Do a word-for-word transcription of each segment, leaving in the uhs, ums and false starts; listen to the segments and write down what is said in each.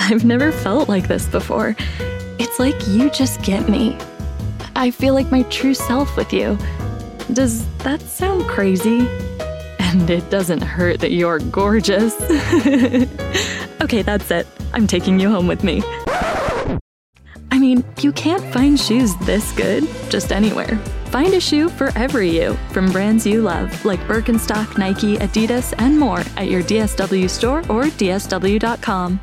I've never felt like this before. It's like you just get me. I feel like my true self with you. Does that sound crazy? And it doesn't hurt that you're gorgeous. Okay, that's it. I'm taking you home with me. I mean, you can't find shoes this good just anywhere. Find a shoe for every you from brands you love, like Birkenstock, Nike, Adidas, and more at your D S W store or D S W dot com.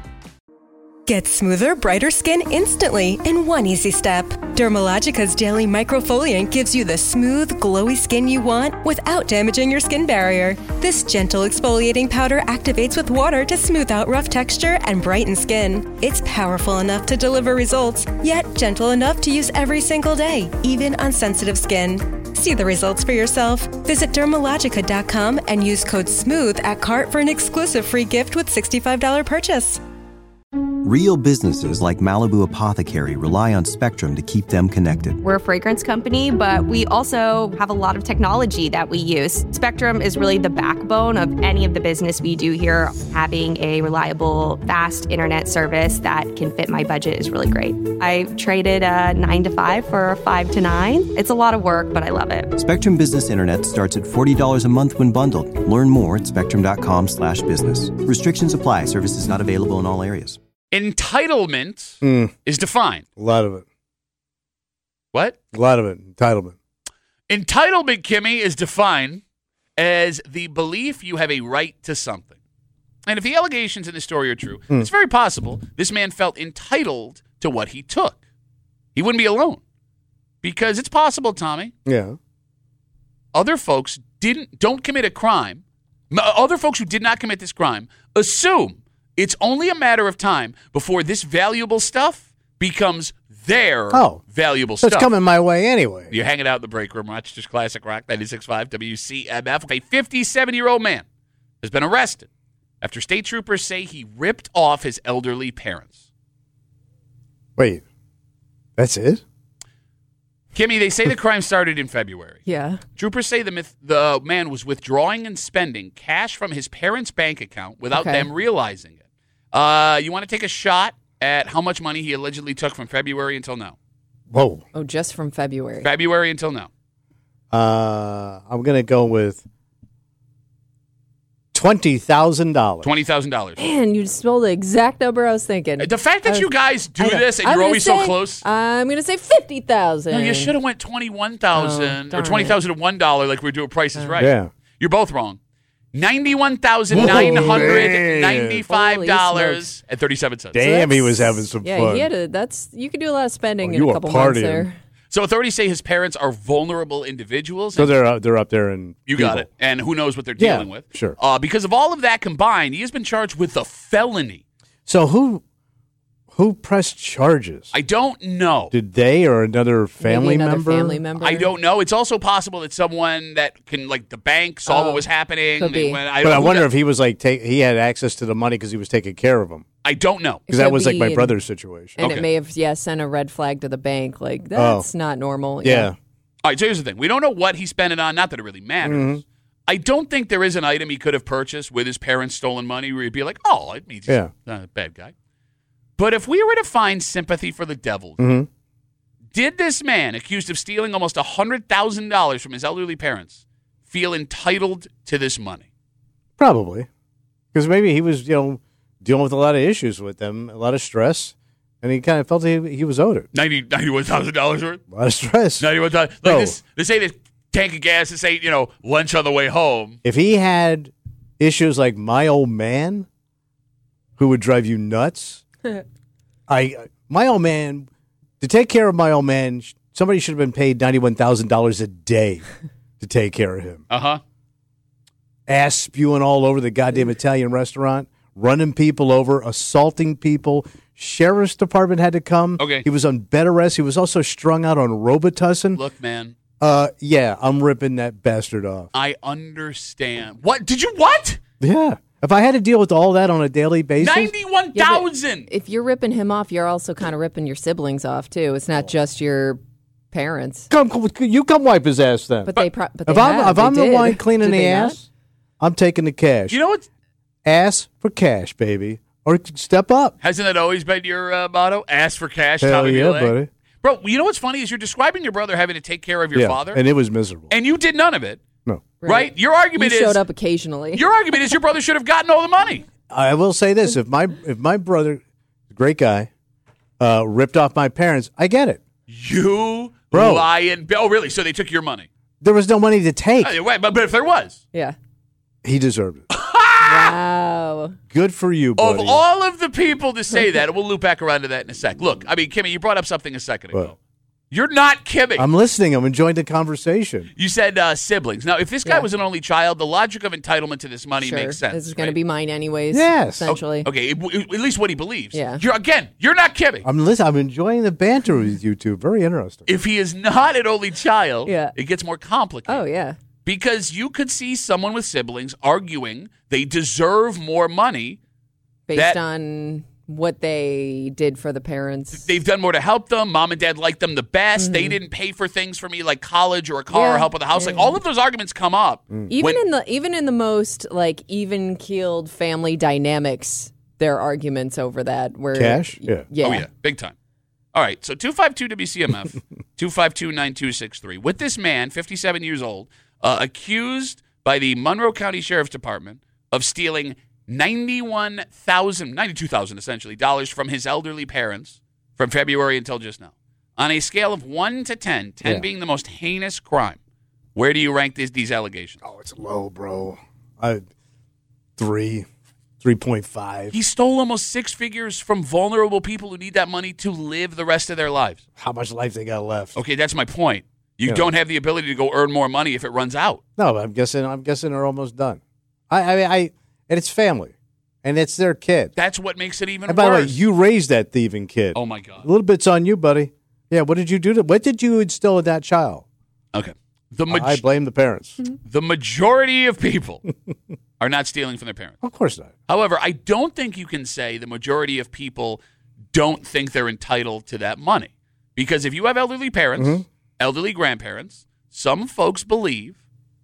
Get smoother, brighter skin instantly in one easy step. Dermalogica's daily microfoliant gives you the smooth, glowy skin you want without damaging your skin barrier. This gentle exfoliating powder activates with water to smooth out rough texture and brighten skin. It's powerful enough to deliver results, yet gentle enough to use every single day, even on sensitive skin. See the results for yourself. Visit Dermalogica dot com and use code SMOOTH at cart for an exclusive free gift with sixty-five dollars purchase. Real businesses like Malibu Apothecary rely on Spectrum to keep them connected. We're a fragrance company, but we also have a lot of technology that we use. Spectrum is really the backbone of any of the business we do here. Having a reliable, fast internet service that can fit my budget is really great. I traded a nine to five for a five to nine. It's a lot of work, but I love it. Spectrum Business Internet starts at forty dollars a month when bundled. Learn more at spectrum dot com slash business. Restrictions apply. Services not available in all areas. Entitlement mm. is defined. A lot of it. What? A lot of it. Entitlement. Entitlement, Kimmy, is defined as the belief you have a right to something. And if the allegations in this story are true, mm. it's very possible this man felt entitled to what he took. He wouldn't be alone. Because it's possible, Tommy. Yeah. Other folks didn't don't commit a crime. Other folks who did not commit this crime assume it's only a matter of time before this valuable stuff becomes their oh, valuable so stuff. It's coming my way anyway. You're hanging out in the break room, Rochester's Classic Rock, ninety-six point five W C M F. A fifty-seven-year-old man has been arrested after state troopers say he ripped off his elderly parents. Wait, that's it? Kimmy, they say the crime started in February. Yeah. Troopers say the myth, the man was withdrawing and spending cash from his parents' bank account without Okay. them realizing it. Uh, you want to take a shot at how much money he allegedly took from February until now? Whoa. Oh, just from February. February until now. Uh, I'm going to go with twenty thousand dollars. twenty thousand dollars. Man, you just spelled the exact number I was thinking. The fact that I was- you guys do I know. this and I'm you're gonna always say- so close. I'm going to say fifty thousand No, you should have went twenty-one thousand Oh, or darn twenty thousand and one dollar like we we're doing Price is Right. Yeah. You're both wrong. ninety-one thousand nine hundred ninety-five dollars and thirty-seven cents. Damn, he was having some yeah, fun. he had a, that's, you could do a lot of spending Oh, in you a are couple months partying. there. So authorities say his parents are vulnerable individuals. So and they're up, they're up there and you got it. And who knows what they're Yeah, dealing with. sure. Uh, because of all of that combined, he has been charged with a felony. So who who pressed charges? I don't know. Did they or another family Maybe another member? family member. I don't know. It's also possible that someone that can, like the bank, saw Oh, what was happening. could be. When- I But don't I know wonder that- if he was like take, he had access to the money because he was taking care of them. I don't know. Because It that could was like be, my and- brother's situation. And Okay. it may have, yeah, sent a red flag to the bank. Like, that's not normal. yeah. All right, so here's the thing. We don't know what he spent it on. Not that it really matters. Mm-hmm. I don't think there is an item he could have purchased with his parents' stolen money where he'd be like, oh, it means he's Yeah. not a bad guy. But if we were to find sympathy for the devil, Mm-hmm. did this man, accused of stealing almost one hundred thousand dollars from his elderly parents, feel entitled to this money? Probably. Because maybe he was, you know, dealing with a lot of issues with them, a lot of stress, and he kind of felt he, he was owed it. ninety ninety-one thousand dollars worth? A lot of stress. ninety-one thousand dollars. Like No. this, this ain't a tank of gas. This ain't, you know, lunch on the way home. If he had issues like my old man, who would drive you nuts, I my old man, to take care of my old man, somebody should have been paid ninety-one thousand dollars a day to take care of him. Uh-huh. Ass spewing all over the goddamn Italian restaurant, running people over, assaulting people. Sheriff's department had to come. Okay. He was on bed arrest. He was also strung out on Robitussin. Look, man, Uh, yeah, I'm ripping that bastard off. I understand. What? Did you what? Yeah. If I had to deal with all that on a daily basis. ninety-one thousand. If you're ripping him off, you're also kind of ripping your siblings off, too. It's not just your parents. Come, you come wipe his ass then. But, they, pro- but they if I'm, have, if they I'm the did. one cleaning Did the they ass, not? I'm taking the cash. You know what? Ass for cash, baby. Or step up. Hasn't that always been your uh, motto? Ask for cash, Hell Tommy yeah, Muley? buddy. Bro, you know what's funny is you're describing your brother having to take care of your yeah, father, and it was miserable. and you did none of it, No. right? Your argument You is showed up occasionally. your argument is your brother should have gotten all the money. I will say this: if my if my brother, great guy, uh, ripped off my parents, I get it. You Bro. lying. Oh, really? So they took your money? There was no money to take. Uh, wait, but, but if there was, Yeah. He deserved it. Wow. Good for you, of buddy. all of the people to say that, and we'll loop back around to that in a sec. Look, I mean, Kimmy, you brought up something a second ago. What? You're not Kimmy. I'm listening. I'm enjoying the conveation. You said uh, siblings. Now, if this guy Yeah. was an only child, the logic of entitlement to this money Sure. makes sense. This is going right? to be mine anyways. Yes. Essentially. Okay, it- it- at least what he believes. Yeah. You're again, you're not Kimmy. I'm listening. I'm enjoying the banter with you two. Very interesting. If he is not an only child, Yeah. it gets more complicated. Oh, yeah. Because you could see someone with siblings arguing they deserve more money. Based That- on what they did for the parents. They've done more to help them. Mom and dad like them the best. They didn't pay for things for me like college or a car or Yeah. help with the house. Yeah. Like all of those arguments come up. Even when- in the even in the most like even keeled family dynamics, there are arguments over that. Where Cash? Yeah. yeah, Oh, yeah. Big time. All right. So two five two W C M F, two five two, nine two six three. With this man, fifty-seven years old, uh, accused by the Monroe County Sheriff's Department of stealing ninety-one thousand dollars, ninety-two thousand dollars essentially, dollars from his elderly parents from February until just now. On a scale of one to ten, ten Yeah. being the most heinous crime, where do you rank this, these allegations? Oh, it's low, bro. I three, three point five. He stole almost six figures from vulnerable people who need that money to live the rest of their lives. How much life they got left? Okay, that's my point. You Yeah. don't have the ability to go earn more money if it runs out. No, I'm guessing. I'm guessing they're almost done. I, I, I, and it's family, and it's their kid. That's what makes it even And by worse. the way, you raised that thieving kid. oh my God. A little bit's on you, buddy. Yeah. What did you do to? What did you instill in that child? Okay. The maj- I blame the parents. the majority of people are not stealing from their parents. Of course not. However, I don't think you can say the majority of people don't think they're entitled to that money. Because if you have elderly parents, Mm-hmm. elderly grandparents, some folks believe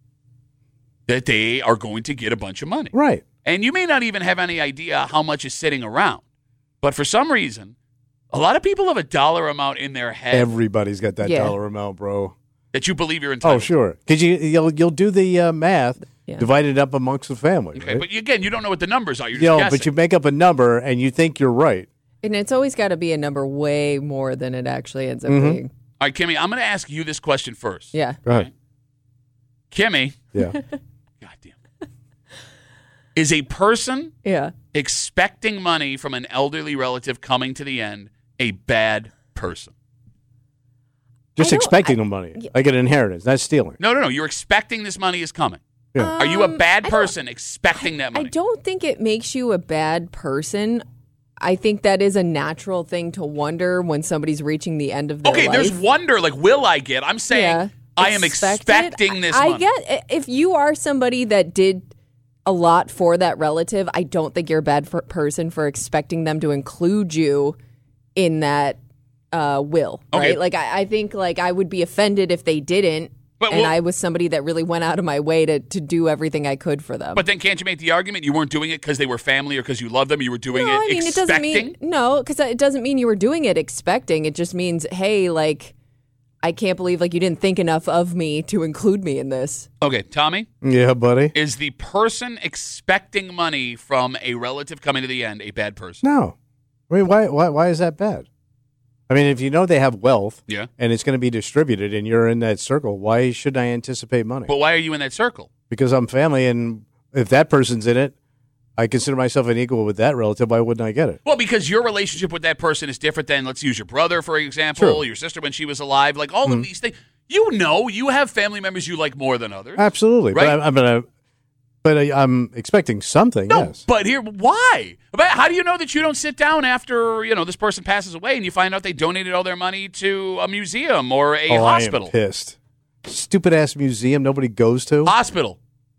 that they are going to get a bunch of money. Right. And you may not even have any idea how much is sitting around. But for some reason, a lot of people have a dollar amount in their head Everybody's got that Yeah. dollar amount, bro. that you believe you're entitled Oh, sure. Because you you'll you'll do the uh, math, Yeah. divide it up amongst the family. to. Okay, right? but again, you don't know what the numbers are. You're just You know, guessing. but you make up a number and you think you're right. And it's always got to be a number way more than it actually ends up Mm-hmm. being. All right, Kimmy, I'm going to ask you this question first. Yeah. Go ahead. Kimmy, Yeah. goddamn, is a person Yeah. expecting money from an elderly relative coming to the end a bad person? Just I don't- expecting the money. Like an inheritance, not stealing. No, no, no. You're expecting this money is coming. Yeah. Are you a Um, bad I don't- person expecting that I money? don't think it makes you a bad person. I think that is a natural thing to wonder when somebody's reaching the end of their Okay, life. there's wonder. Like, will I get? I'm saying Yeah. I am Expect it. expecting this I money. get if you are somebody that did a lot for that relative, I don't think you're a bad for, person for expecting them to include you in that uh, will. Okay. Right? Like I, I think like I would be offended if they didn't. But and well- I was somebody that really went out of my way to, to do everything I could for them. But then can't you make the argument you weren't doing it because they were family or because you love them? You were doing no, it I mean, expecting? it doesn't mean no, because it doesn't mean you were doing it expecting. It just means, hey, like, I can't believe like you didn't think enough of me to include me in this. Okay, Tommy, Yeah, buddy. is the person expecting money from a relative coming to the end a bad person? No. I mean, why, why, why is that bad? I mean, if you know they have wealth Yeah. and it's going to be distributed and you're in that circle, why should I anticipate money? But why are you in that circle? Because I'm family, and if that person's in it, I consider myself an equal with that relative. Why wouldn't I get it? Well, because your relationship with that person is different than, let's use your brother, for example, True. your sister when she was alive, like all of these things. You know, you have family members you like more than others. Absolutely. Right? But, I, I, but, I, but I, I'm expecting something, No, yes. but here, why? But how do you know that you don't sit down after, you know, this person passes away and you find out they donated all their money to a museum or a oh, hospital? I am pissed. Stupid-ass museum nobody goes to. Hospital.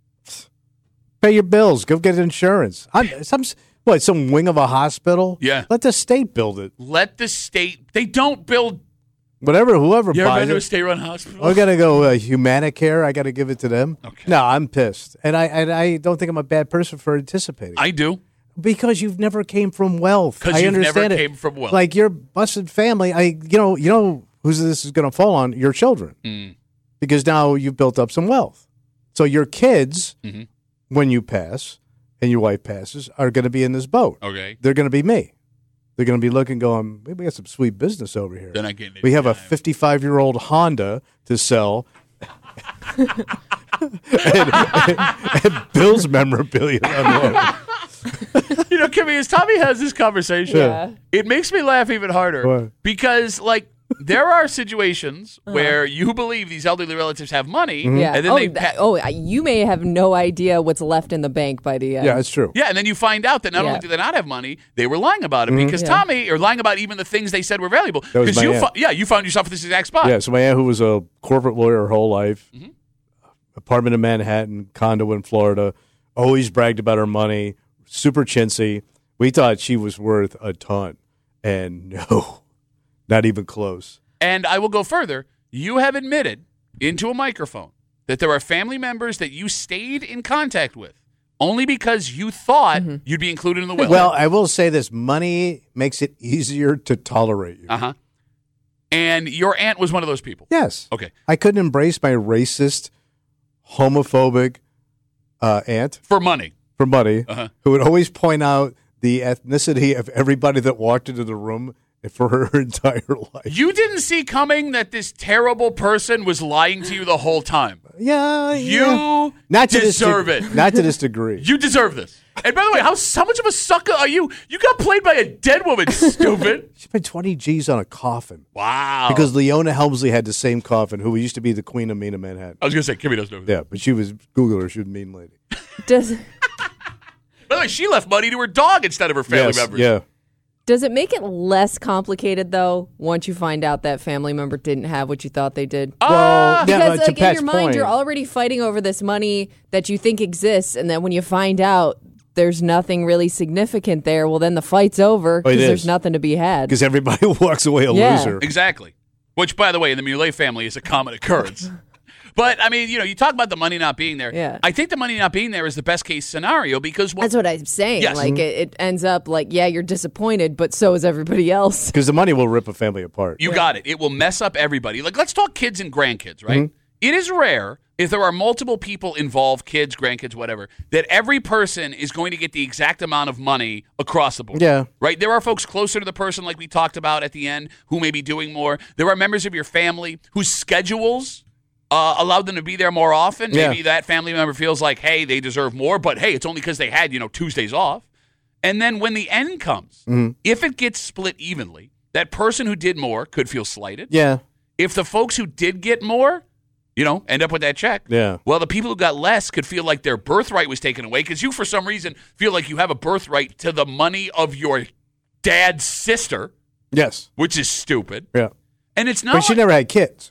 Pay your bills. Go get insurance. I'm, some, what, some wing of a hospital? Yeah. Let the state build it. Let the state, they don't build, Whatever, whoever you ever buys been to a it. state-run hospital? I got to go uh, Humanicare. I got to give it to them. Okay. No, I'm pissed. And I and I don't think I'm a bad person for anticipating. I do. Because you've never came from wealth. 'Cause I you've never understand it. came from wealth. Like your busted family. I, you know, you know who's this is going to fall on? Your children, Mm. because now you've built up some wealth. So your kids, Mhm. when you pass and your wife passes, are going to be in this boat. Okay. They're going to be me. They're going to be looking, going, "Maybe we got some sweet business over here. They're not getting We have a any time. fifty-five-year-old Honda to sell." and, and, and Bill's memorabilia to unload. You know, Kimmy, as Tommy has this conversation, Yeah. it makes me laugh even harder. What? Because, like, there are situations where you believe these elderly relatives have money, Mm-hmm. Yeah. and then oh, they that- pa- oh, I- you may have no idea what's left in the bank by the end. Yeah, it's true. yeah, and then you find out that not Yeah. only do they not have money, they were lying about it because Yeah. Tommy, or lying about even the things they said were valuable. That was Because my you, aunt. fo- yeah, you found yourself at this exact spot. Yeah, so my aunt, who was a corporate lawyer her whole life, Mm-hmm. apartment in Manhattan, condo in Florida, always bragged about her money, super chintzy. We thought she was worth a ton, and no, not even close. And I will go further. You have admitted into a microphone that there are family members that you stayed in contact with only because you thought you'd be included in the will. Well, I will say this: money makes it easier to tolerate you. uh huh. And your aunt was one of those people. Yes. Okay. I couldn't embrace my racist, homophobic uh, aunt For money. for money, Uh-huh. who would always point out the ethnicity of everybody that walked into the room for her entire life. You didn't see coming that this terrible person was lying to you the whole time. Yeah, yeah. You Not to this deserve de- it. Not to this degree. You deserve this. And by the way, how, how much of a sucker are you? You got played by a dead woman, stupid. She spent twenty G's on a coffin Wow. because Leona Helmsley had the same coffin, who used to be the Queen of Mean of Manhattan. I was going to say, Kimmy doesn't know who that. Yeah, but she was, Google her, she was a mean lady. Does By the way, she left money to her dog instead of her family Yes, members. yeah. does it make it less complicated though once you find out that family member didn't have what you thought they did? Ah! Well, yeah, Because but to like in Pat's your mind, point- you're already fighting over this money that you think exists, and then when you find out there's nothing really significant there, well, then the fight's over Oh, it because is. there's nothing to be had. Because everybody walks away a Yeah. loser. Exactly. Which, by the way, in the Muley family is a common occurrence. But, I mean, you know, you talk about the money not being there. Yeah. I think the money not being there is the best case scenario because... Well, That's what I'm saying. Yes. Like it, it ends up like, yeah, you're disappointed, but so is everybody else. Because the money will rip a family apart. You got it. It will mess up everybody. Like, let's talk kids and grandkids, right? Mm-hmm. It is rare, if there are multiple people involved, kids, grandkids, whatever, that every person is going to get the exact amount of money across the board. Yeah. Right? There are folks closer to the person, like we talked about at the end, who may be doing more. There are members of your family whose schedules uh, allowed them to be there more often. Yeah. Maybe that family member feels like, hey, they deserve more, but hey, it's only because they had, you know, Tuesdays off. And then when the end comes, Mm-hmm. if it gets split evenly, that person who did more could feel slighted. Yeah. If the folks who did get more, you know, end up with that check, Yeah. well, the people who got less could feel like their birthright was taken away because you, for some reason, feel like you have a birthright to the money of your dad's sister, Yes. which is stupid. Yeah. And it's not But she like- never had kids.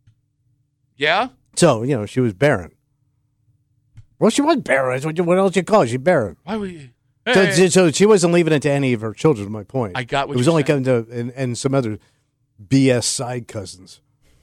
Yeah? So, you know, she was barren. Well, she was barren. That's What, you- what else you call it? She's barren. Why would you? So, Hey, so she wasn't leaving it to any of her children, my point. I got what It was you're only saying. coming to, and, and some other B S side cousins.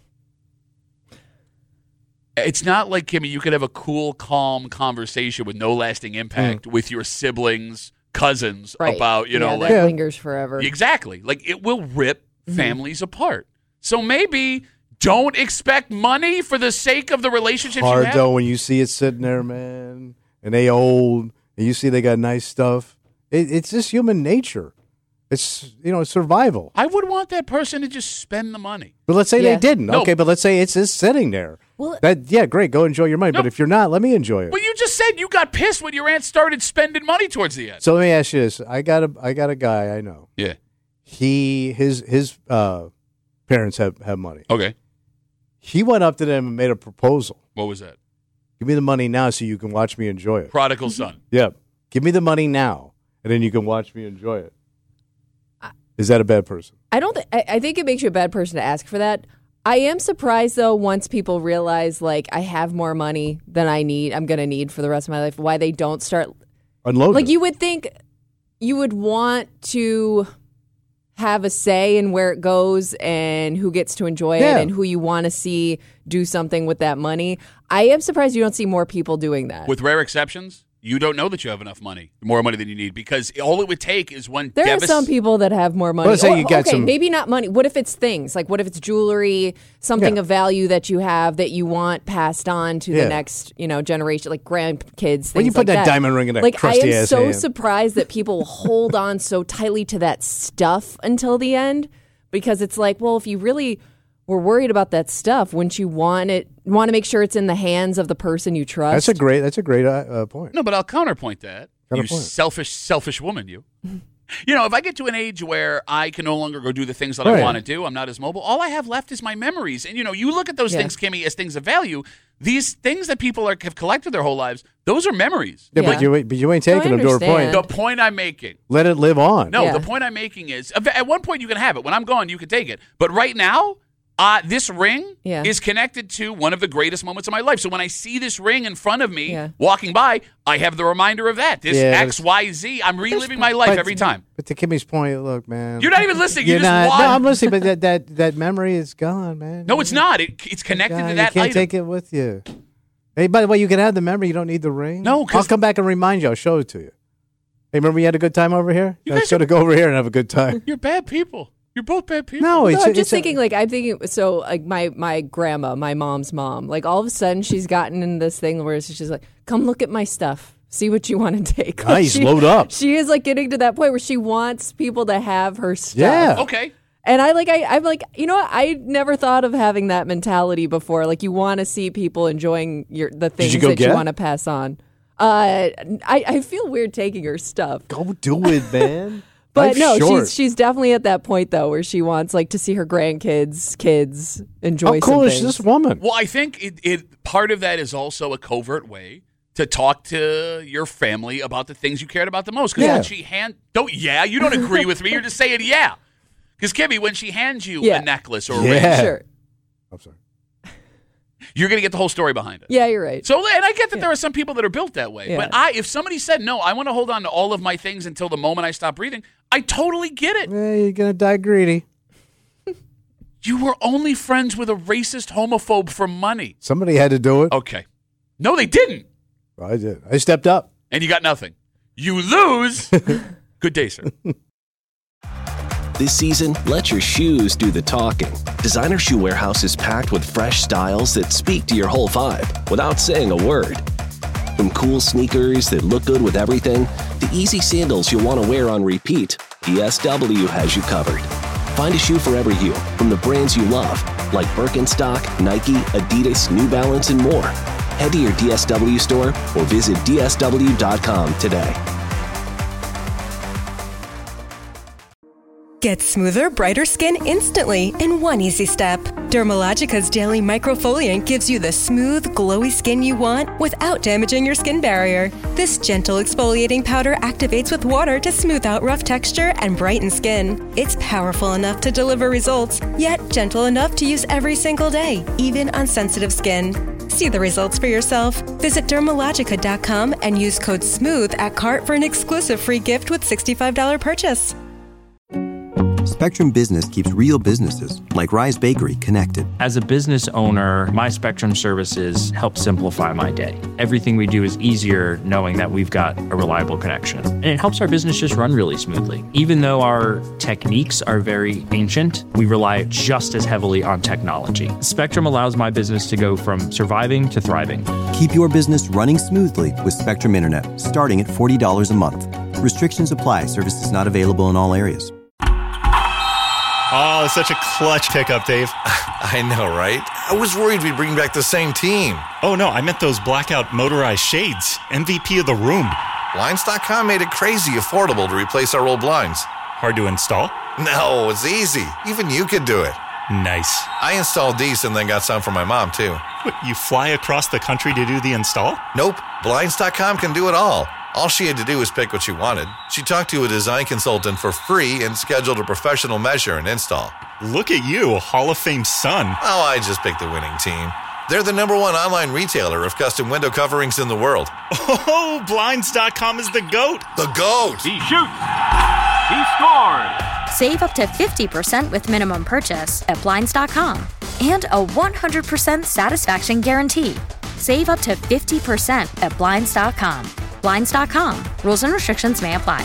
it's not like, Kimmy, you could have a cool, calm conversation with no lasting impact with your siblings, cousins Right. about, you know, yeah, like. that lingers forever. Exactly. Like, it will rip families apart. So maybe don't expect money for the sake of the relationships you Hard have. though when you see it sitting there, man, and they old, and you see they got nice stuff. It, it's just human nature. It's, you know, survival. I would want that person to just spend the money. But let's say Yeah. they didn't. No. Okay, but let's say it's just sitting there. Well- that yeah, great. Go enjoy your money. No. But if you're not, let me enjoy it. But you just said you got pissed when your aunt started spending money towards the end. So let me ask you this: I got a I got a guy I know. Yeah. He his his uh, parents have have money. Okay. He went up to them and made a proposal. What was that? Give me the money now so you can watch me enjoy it. Prodigal son. Yep. Give me the money now, and then you can watch me enjoy it. Is that a bad person? I don't. Th- I, I think it makes you a bad person to ask for that. I am surprised though. Once people realize like I have more money than I need, I'm gonna need for the rest of my life. Why they don't start Unload like it. you would think you would want to have a say in where it goes and who gets to enjoy Yeah. it and who you want to see do something with that money. I am surprised you don't see more people doing that. With rare exceptions, you don't know that you have enough money, more money than you need, because all it would take is one. There devas- are some people that have more money. Let's say Or- you got okay, some- maybe not money. What if it's things? Like, what if it's jewelry, something Yeah. of value that you have that you want passed on to Yeah. the next, you know, generation, like grandkids. When you things put like that diamond ring in that like, crusty I am ass so hand. surprised that people hold on so tightly to that stuff until the end, because it's like, well, if you really were worried about that stuff, wouldn't you want it? Want to make sure it's in the hands of the person you trust? That's a great. That's a great uh, uh, point. No, but I'll counterpoint that. You Counterpoint. selfish, selfish woman, you. You know, if I get to an age where I can no longer go do the things that Right. I want to do, I'm not as mobile, all I have left is my memories. And, you know, you look at those Yeah. things, Kimmy, as things of value. These things that people are, have collected their whole lives, those are memories. Yeah, Yeah. but you ain't- but you ain't No, I taking them to a understand. point. The point I'm making. Let it live on. No, Yeah. the point I'm making is, at one point you can have it. When I'm gone, you can take it. But right now, uh, this ring Yeah. is connected to one of the greatest moments of my life. So when I see this ring in front of me Yeah. walking by, I have the reminder of that. This Yeah, but X, Y, Z. I'm reliving my life But- every time. But to Kimmy's point, look, man. You're not even listening. You You're just not, want. no, I'm listening, but that, that, that memory is gone, man. No, it's not. It, it's connected God, to that you can't item. take it with you. Hey, by the way, you can have the memory. You don't need the ring. No, 'cause- I'll come back and remind you. I'll show it to you. Hey, remember we had a good time over here? You Let's guys go are- to go over here and have a good time. You're bad people. You're both bad people. No, No, it's, I'm it's just a- thinking, like, I'm thinking, so, like, my, my grandma, my mom's mom, like, all of a sudden she's gotten in this thing where she's like, come look at my stuff. See what you want to take. Like, Nice, she- load up. She is, like, getting to that point where she wants people to have her stuff. Yeah. Okay. And I, like, I, I'm like, you know what? I never thought of having that mentality before. Like, you want to see people enjoying your the things you go that you get? want to pass on. Uh, I, I feel weird taking her stuff. Go do it, man. But Life's no, short. she's she's definitely at that point though, where she wants like to see her grandkids, kids enjoy. How cool some is things. this woman? Well, I think it, it part of that is also a covert way to talk to your family about the things you cared about the most. Because Yeah. when she hand, don't yeah, you don't agree with me. You're just saying yeah. Because Kimmy, when she hands you Yeah. a necklace or a Yeah. ring, Sure. I'm sorry. you're going to get the whole story behind it. Yeah, you're right. So, and I get that there are some people that are built that way. Yeah. But I, if somebody said no, I want to hold on to all of my things until the moment I stop breathing, I totally get it. Yeah, you're gonna die greedy. You were only friends with a racist homophobe for money. Somebody had to do it. Okay. No, they didn't. I did. I stepped up. And you got nothing. You lose. Good day, sir. This season, let your shoes do the talking. Designer Shoe Warehouse is packed with fresh styles that speak to your whole vibe without saying a word. From cool sneakers that look good with everything, to easy sandals you'll want to wear on repeat, D S W has you covered. Find a shoe for every you from the brands you love, like Birkenstock, Nike, Adidas, New Balance, and more. Head to your D S W store or visit D S W dot com today. Get smoother, brighter skin instantly in one easy step. Dermalogica's Daily Microfoliant gives you the smooth, glowy skin you want without damaging your skin barrier. This gentle exfoliating powder activates with water to smooth out rough texture and brighten skin. It's powerful enough to deliver results, yet gentle enough to use every single day, even on sensitive skin. See the results for yourself. Visit Dermalogica dot com and use code SMOOTH at cart for an exclusive free gift with sixty-five dollars purchase. Spectrum Business keeps real businesses, like Rise Bakery, connected. As a business owner, my Spectrum services help simplify my day. Everything we do is easier knowing that we've got a reliable connection. And it helps our business just run really smoothly. Even though our techniques are very ancient, we rely just as heavily on technology. Spectrum allows my business to go from surviving to thriving. Keep your business running smoothly with Spectrum Internet, starting at forty dollars a month. Restrictions apply. Services not available in all areas. Oh, such a clutch pickup, Dave. I know, right? I was worried we'd bring back the same team. Oh, no, I meant those blackout motorized shades. M V P of the room. Blinds dot com made it crazy affordable to replace our old blinds. Hard to install? No, it's easy. Even you could do it. Nice. I installed these and then got some for my mom, too. What, you fly across the country to do the install? Nope. Blinds dot com can do it all. All she had to do was pick what she wanted. She talked to a design consultant for free and scheduled a professional measure and install. Look at you, Hall of Fame son. Oh, I just picked the winning team. They're the number one online retailer of custom window coverings in the world. Oh, Blinds dot com is the GOAT. The GOAT! He shoots. He scores. Save up to fifty percent with minimum purchase at Blinds dot com. And a one hundred percent satisfaction guarantee. Save up to fifty percent at Blinds dot com. Blinds dot com. Rules and restrictions may apply.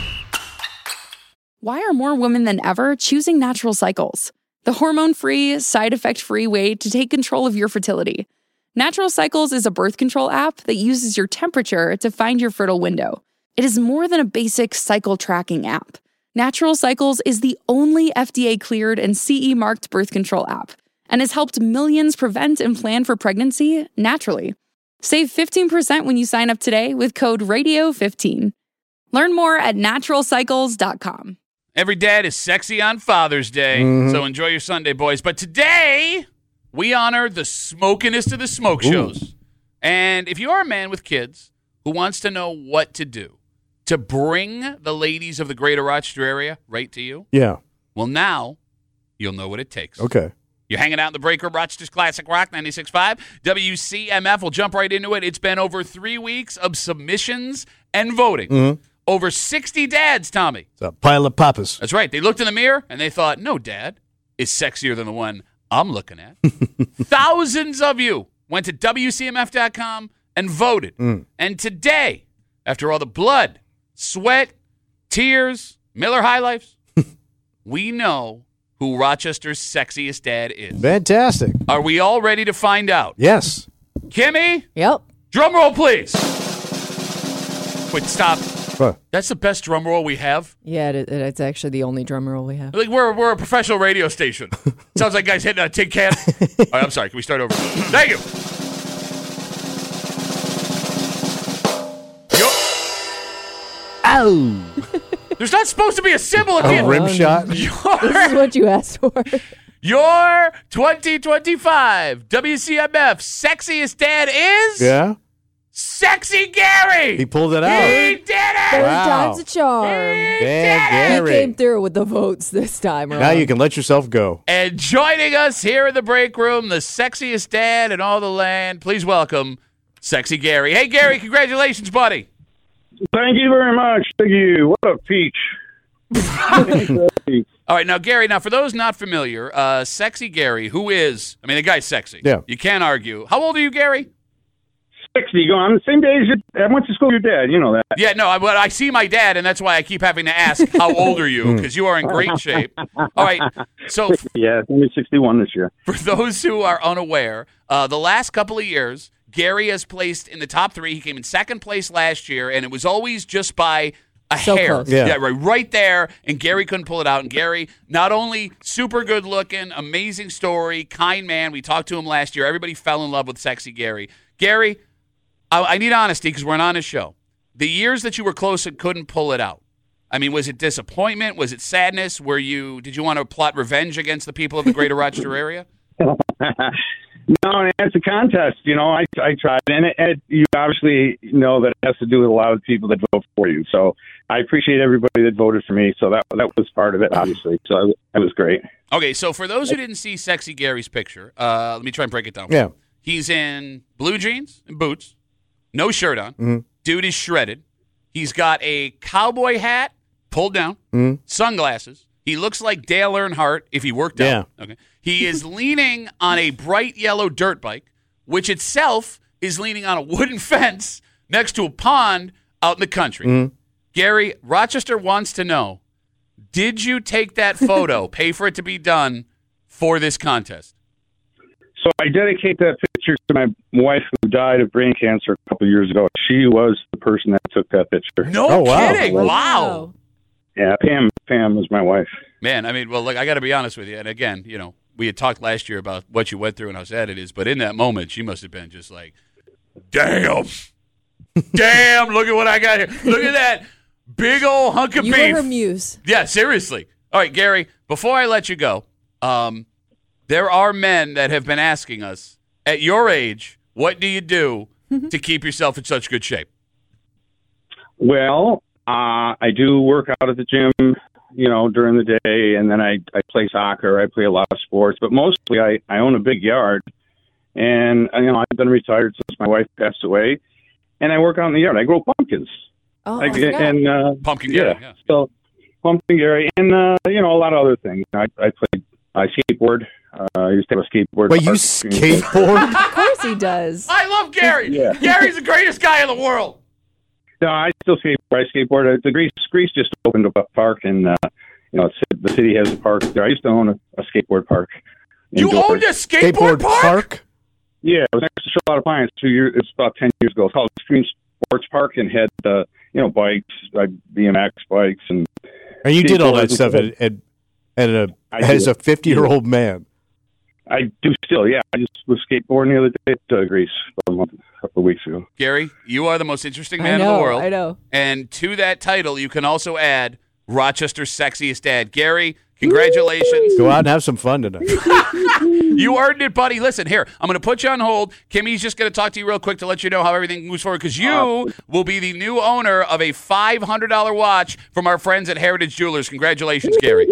Why are more women than ever choosing Natural Cycles? The hormone-free, side-effect-free way to take control of your fertility. Natural Cycles is a birth control app that uses your temperature to find your fertile window. It is more than a basic cycle tracking app. Natural Cycles is the only F D A-cleared and C E-marked birth control app and has helped millions prevent and plan for pregnancy naturally. Save fifteen percent when you sign up today with code radio fifteen. Learn more at natural cycles dot com. Every dad is sexy on Father's Day, Mhm. so enjoy your Sunday, boys. But today, we honor the smokinest of the smoke Ooh. shows. And if you are a man with kids who wants to know what to do to bring the ladies of the greater Rochester area right to you, Yeah. well, now you'll know what it takes. Okay. You're hanging out in the break room, Rochester's Classic Rock, ninety-six point five. W C M F will jump right into it. It's been over three weeks of submissions and voting. Mhm. Over sixty dads, Tommy. It's a pile of papas. That's right. They looked in the mirror and they thought, no dad is sexier than the one I'm looking at. Thousands of you went to W C M F dot com and voted. Mm. And today, after all the blood, sweat, tears, Miller High Lifes, we know who Rochester's sexiest dad is. Fantastic. Are we all ready to find out? Yes. Kimmy? Yep. Drum roll, please. Wait, stop. What? That's the best drum roll we have. Yeah, it, it, it's actually the only drum roll we have. Like we're we're a professional radio station. Sounds like guys hitting a tin can. All right, I'm sorry. Can we start over? Thank you. Yo. Ow. There's not supposed to be a symbol at A the end. rim shot. This is Your, what you asked for. your twenty twenty-five W C M F sexiest dad is Yeah. Sexy Gary. He pulled it out. He did it. Third Wow. time's a charm. Damn, He Gary. came through with the votes this time around. Now you can let yourself go. And joining us here in the break room, the sexiest dad in all the land. Please welcome Sexy Gary. Hey, Gary, congratulations, buddy. Thank you very much. Thank you. What a peach. All right, now, Gary, now for those not familiar, uh, Sexy Gary, who is, I mean, the guy's sexy. Yeah. You can't argue. How old are you, Gary? sixty. Going on the same day as your, I went to school with your dad. You know that. Yeah, no, I, but I see my dad, and that's why I keep having to ask, how old are you? Because you are in great shape. All right, so Yeah, I'm only sixty-one this year. for those who are unaware, uh, the last couple of years, Gary has placed in the top three. He came in second place last year, and it was always just by a So hair. close. Yeah. right, right there, and Gary couldn't pull it out. And Gary, not only super good looking, amazing story, kind man. We talked to him last year. Everybody fell in love with Sexy Gary. Gary, I, I need honesty because we're an honest show. The years that you were close and couldn't pull it out, I mean, was it disappointment? Was it sadness? Were you? Did you want to plot revenge against the people of the greater Rochester area? No, it's a contest. You know, I I tried, and it, it, you obviously know that it has to do with a lot of people that vote for you. So I appreciate everybody that voted for me. So that that was part of it, obviously. So it was great. Okay, so for those who didn't see Sexy Gary's picture, uh, let me try and break it down. for Yeah. you. He's in blue jeans and boots, no shirt on. Mm-hmm. Dude is shredded. He's got a cowboy hat pulled down, Mhm. sunglasses. He looks like Dale Earnhardt if he worked out. Okay. He is leaning on a bright yellow dirt bike, which itself is leaning on a wooden fence next to a pond out in the country. Mhm. Gary, Rochester wants to know, did you take that photo, pay for it to be done for this contest? So I dedicate that picture to my wife who died of brain cancer a couple of years ago. She was the person that took that picture. No Oh, wow. kidding. Wow. Yeah, Pam. Pam was my wife. Man, I mean, well, look, I got to be honest with you. And again, you know, we had talked last year about what you went through and how sad it is. But in that moment, she must have been just like, damn. Damn, look at what I got here. Look at that big old hunk of You beef. were her muse. Yeah, seriously. All right, Gary, before I let you go, um, there are men that have been asking us, at your age, what do you do to keep yourself in such good shape? Well, uh, I do work out at the gym, you know, during the day, and then I, I play soccer. I play a lot of sports, but mostly I, I own a big yard, and, you know, I've been retired since my wife passed away, and I work out in the yard. I grow pumpkins. Oh, I, I forgot. and uh, Pumpkin yeah, Gary, yeah. So pumpkin Gary, and uh, you know, a lot of other things. I, I play, I skateboard. Uh, I used to have a skateboard. Wait, you park. skateboard? Of course he does. I love Gary. Yeah. Gary's the greatest guy in the world. No, I still skateboard. I skateboard. The Greece, Greece just opened up a park, and uh, you know, the city has a park there. I used to own a, a skateboard park. You indoors. owned a skateboard, Skateboard park? park? Yeah, it was next to Charlotte Appliance two years. It's about ten years ago. It's called Extreme Sports Park, and had uh, you know bikes, like B M X bikes, and And you did all that skateboards. stuff at, at, at a, I as did. a fifty-year-old man. I do still. Yeah, I just was skateboarding the other day at uh, Greece a, month, a couple of weeks ago. Gary, you are the most interesting I man know, in the world. I know. And to that title, you can also add Rochester's sexiest dad. Gary, congratulations. Go out and have some fun tonight. You earned it, buddy. Listen, here, I'm going to put you on hold. Kimmy's just going to talk to you real quick to let you know how everything moves forward, because you will be the new owner of a five hundred dollars watch from our friends at Heritage Jewelers. Congratulations, Gary.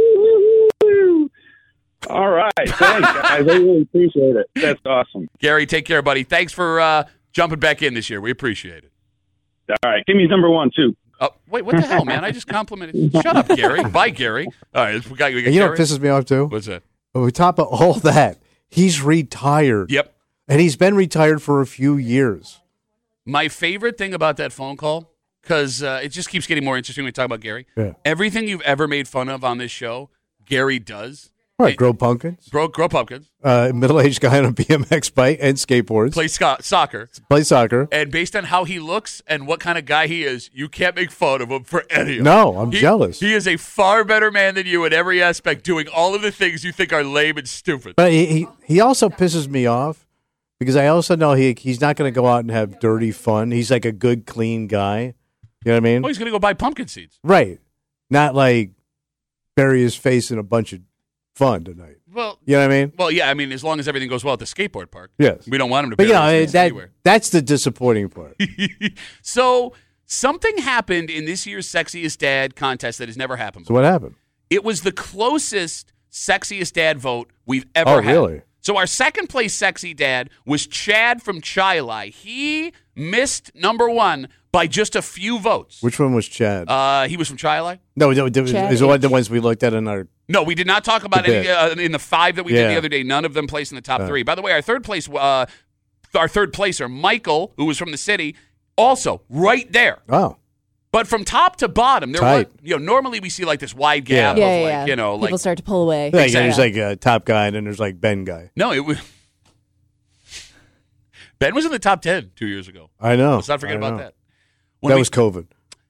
All right, thanks, guys. I really appreciate it. That's awesome. Gary, take care, buddy. Thanks for uh, jumping back in this year. We appreciate it. All right, give me number one, too. Oh, wait, what the hell, man? I just complimented. Shut up, Gary. Bye, Gary. All right, we got, we got And you know Gary. what pisses me off, too? What's that? On top of all that, he's retired. Yep. And he's been retired for a few years. My favorite thing about that phone call, because uh, it just keeps getting more interesting when we talk about Gary. Yeah. Everything you've ever made fun of on this show, Gary does. All right, grow pumpkins. Grow, grow pumpkins. Uh, middle-aged guy on a B M X bike and skateboards. Play sco- soccer. Play soccer. And based on how he looks and what kind of guy he is, you can't make fun of him for any of it. No, I'm He- jealous. He is a far better man than you in every aspect, doing all of the things you think are lame and stupid. But he, he, he also pisses me off because I also know he he's not going to go out and have dirty fun. He's like a good, clean guy. You know what I mean? Well, he's going to go buy pumpkin seeds. Right. Not like bury his face in a bunch of fun tonight. Well, you know what I mean? Well, yeah, I mean, as long as everything goes well at the skateboard park. Yes. We don't want him to But, bury you know, his face that, anywhere. that's the disappointing part. So something happened in this year's Sexiest Dad contest that has never happened So before. what happened? It was the closest Sexiest Dad vote we've ever Oh, had. really? So our second place Sexy Dad was Chad from Chilai. He missed number one by just a few votes. Which one was Chad? Uh, he was from Chilai? no, it was, Chad is it one of the H. ones we looked at in our... No, we did not talk about The any bit. uh, in the five that we did Yeah. the other day. None of them placed in the top Uh. three. By the way, our third place, uh, our third placer, Michael, who was from the city, also right there. Oh. But from top to bottom, there Tight. was, you know, normally we see like this wide gap Yeah. of Yeah, like, yeah. you know, People like start to pull away. Like, Exactly. There's like a top guy and then there's like Ben guy. no, it was Ben was in the top ten two years ago. I know. Let's not forget I about know. that. When That we- was COVID.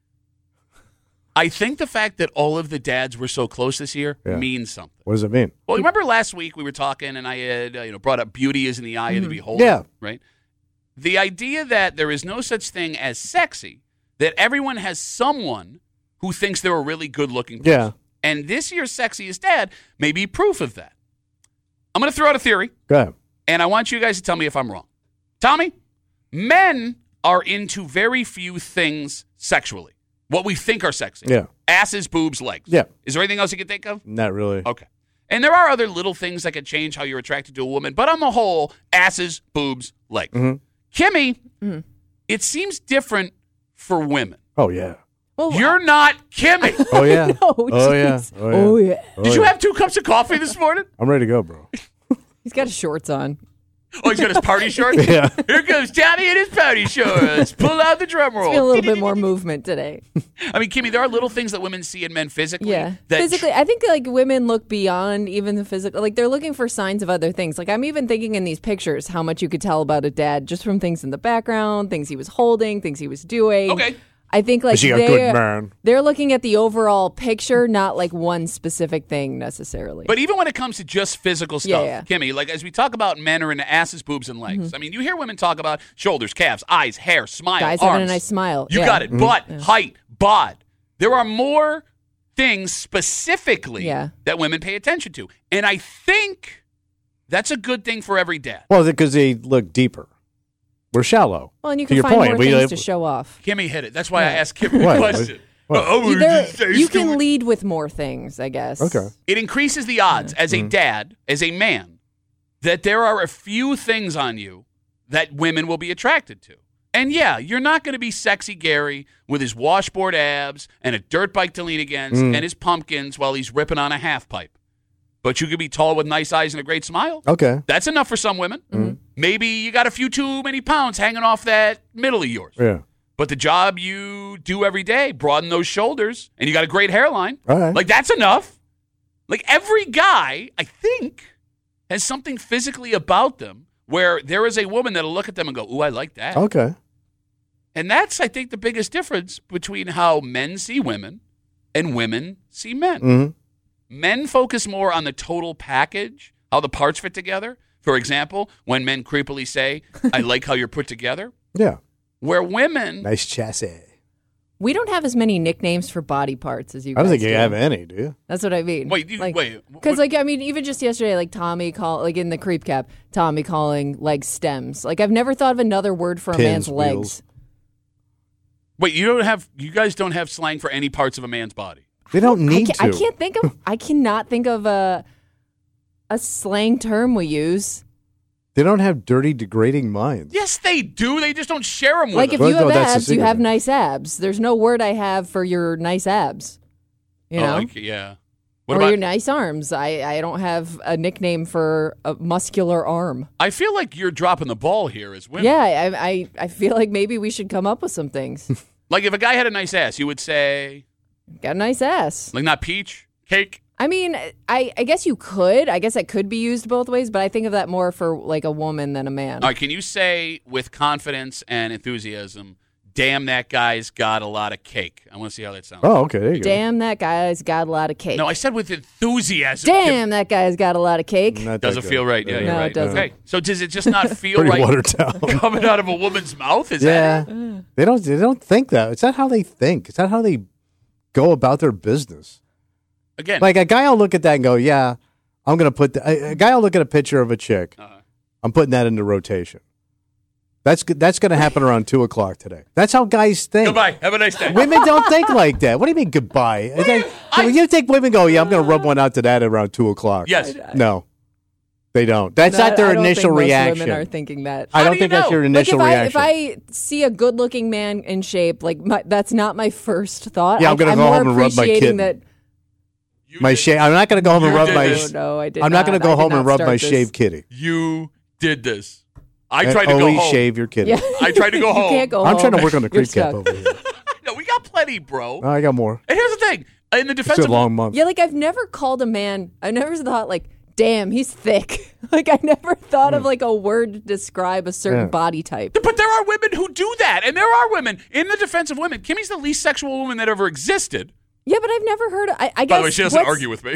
I think the fact that all of the dads were so close this year Yeah. means something. What does it mean? Well, remember last week we were talking, and I had uh, you know brought up beauty is in the eye of the beholder. Yeah. Right. The idea that there is no such thing as sexy, that everyone has someone who thinks they're a really good-looking person. Yeah. And this year's Sexiest Dad may be proof of that. I'm going to throw out a theory, Go ahead. and I want you guys to tell me if I'm wrong. Tommy, men are into very few things sexually. What we think are sexy. Yeah. Asses, boobs, legs. Yeah. Is there anything else you can think of? Not really. Okay. And there are other little things that could change how you're attracted to a woman, but on the whole, asses, boobs, legs. Mhm. Kimmy, Mm-hmm. it seems different for women. Oh, yeah. Well, You're not Kimmy. Oh, yeah. Oh, oh, yeah. jeez. Oh, yeah. Oh, yeah. Oh, Did you yeah. have two cups of coffee this morning? I'm ready to go, bro. He's got his shorts on. Oh, he's got his party shorts? Yeah. Here comes Tommy in his party shorts. Pull out the drum roll. Feel a little bit more movement today. I mean, Kimmy, there are little things that women see in men physically. Yeah. That Physically, I think like women look beyond even the physical. Like they're looking for signs of other things. Like I'm even thinking in these pictures how much you could tell about a dad just from things in the background, things he was holding, things he was doing. Okay. I think like Is he a they're, good man? they're looking at the overall picture, not like one specific thing necessarily. But even when it comes to just physical stuff, Yeah, yeah. Kimmy, like as we talk about men are into asses, boobs, and legs. I mean, you hear women talk about shoulders, calves, eyes, hair, smile, Guys arms. having a nice smile. You Yeah. got it. Mm-hmm. Butt, height, bod. There are more things specifically Yeah. that women pay attention to. And I think that's a good thing for every dad. Well, because they look deeper. We're shallow. Well, and you To can your find point, more we- things to show off. Kimmy hit it. That's why I Yeah. asked Kimmy What? the question. What? Oh, Either, just say you stupid. can lead with more things, I guess. Okay. It increases the odds as a dad, as a man, that there are a few things on you that women will be attracted to. And yeah, you're not going to be sexy Gary with his washboard abs and a dirt bike to lean against and his pumpkins while he's ripping on a half pipe. But you could be tall with nice eyes and a great smile. Okay. That's enough for some women. Maybe you got a few too many pounds hanging off that middle of yours. Yeah. But the job you do every day, broaden those shoulders, and you got a great hairline. All right. Like, that's enough. Like, every guy, I think, has something physically about them where there is a woman that'll look at them and go, ooh, I like that. Okay. And that's, I think, the biggest difference between how men see women and women see men. Mm-hmm. Men focus more on the total package, how the parts fit together. For example, when men creepily say, I like how you're put together. Yeah. Where women... Nice chassis. We don't have as many nicknames for body parts as you I guys don't think you do. have any, do you? That's what I mean. Wait, you, like, wait. Because, like, I mean, even just yesterday, like, Tommy call, like, in the creep cap, Tommy calling legs stems. Like, I've never thought of another word for a Pins, man's legs. wheels. Wait, you don't have... You guys don't have slang for any parts of a man's body. They don't I need can't, to. I can't think of, I cannot think of a, a slang term we use. They don't have dirty, degrading minds. Yes, they do. They just don't share them with Like, us. if you have no, that's the abs, you secret have thing. nice abs. There's no word I have for your nice abs. You Oh, know? like, yeah. What or about... your nice arms. I, I don't have a nickname for a muscular arm. I feel like you're dropping the ball here as women. Yeah, I, I, I feel like maybe we should come up with some things. Like, if a guy had a nice ass, you would say... Got a nice ass. Like, not peach, cake. I mean, I, I guess you could. I guess that could be used both ways, but I think of that more for like a woman than a man. All right, can you say with confidence and enthusiasm, damn, that guy's got a lot of cake? I want to see how that sounds. Oh, okay. There you go. Damn, that guy's got a lot of cake. No, I said with enthusiasm. Damn, that guy's got a lot of cake. Not that Doesn't good. feel right. Yeah, you're No, right. it doesn't. Okay, so does it just not feel Pretty right watered down. coming out of a woman's mouth? Is yeah. that They don't. They don't think that. It's not how they think. It's not how they go about their business. Again, Like a guy will look at that and go, "Yeah, I'm going to put." The, a, a guy will look at a picture of a chick. Uh-huh. I'm putting that into rotation. That's g- that's going to happen around two o'clock today. That's how guys think. goodbye. Have a nice day. Women don't think like that. What do you mean goodbye? They, I- you think women go, "Yeah, I'm going to rub one out to that around two o'clock." Yes. No, they don't. That's No, not their I don't initial think most reaction. Women are thinking that. I How don't do you think that's know? your Like initial if I reaction. if I see a good looking man in shape, like my, that's not my first thought. Yeah, I'm I- gonna I'm go more home and rub my appreciating kitten. That, You my did- sha- I'm not going to go home and You rub did my. this. no, I did I'm not going to I go did home not and rub start my this. shaved kitty. You did this. I And tried to go always home. shave your kitty. Yeah. I tried to go You home. can't go I'm home. trying to work on the You're creep cap stuck. over here. No, we got plenty, bro. Oh, I got more. And here's the thing: in the defense It's a of long month. Yeah, like I've never called a man. I've never thought like, damn, he's thick. Like I never thought of like a word to describe a certain Yeah. body type. But there are women who do that, and there are women in the defense of women. Kimmy's the least sexual woman that ever existed. Yeah, but I've never heard. Of, I, I guess. By the way, she doesn't what's- argue with me.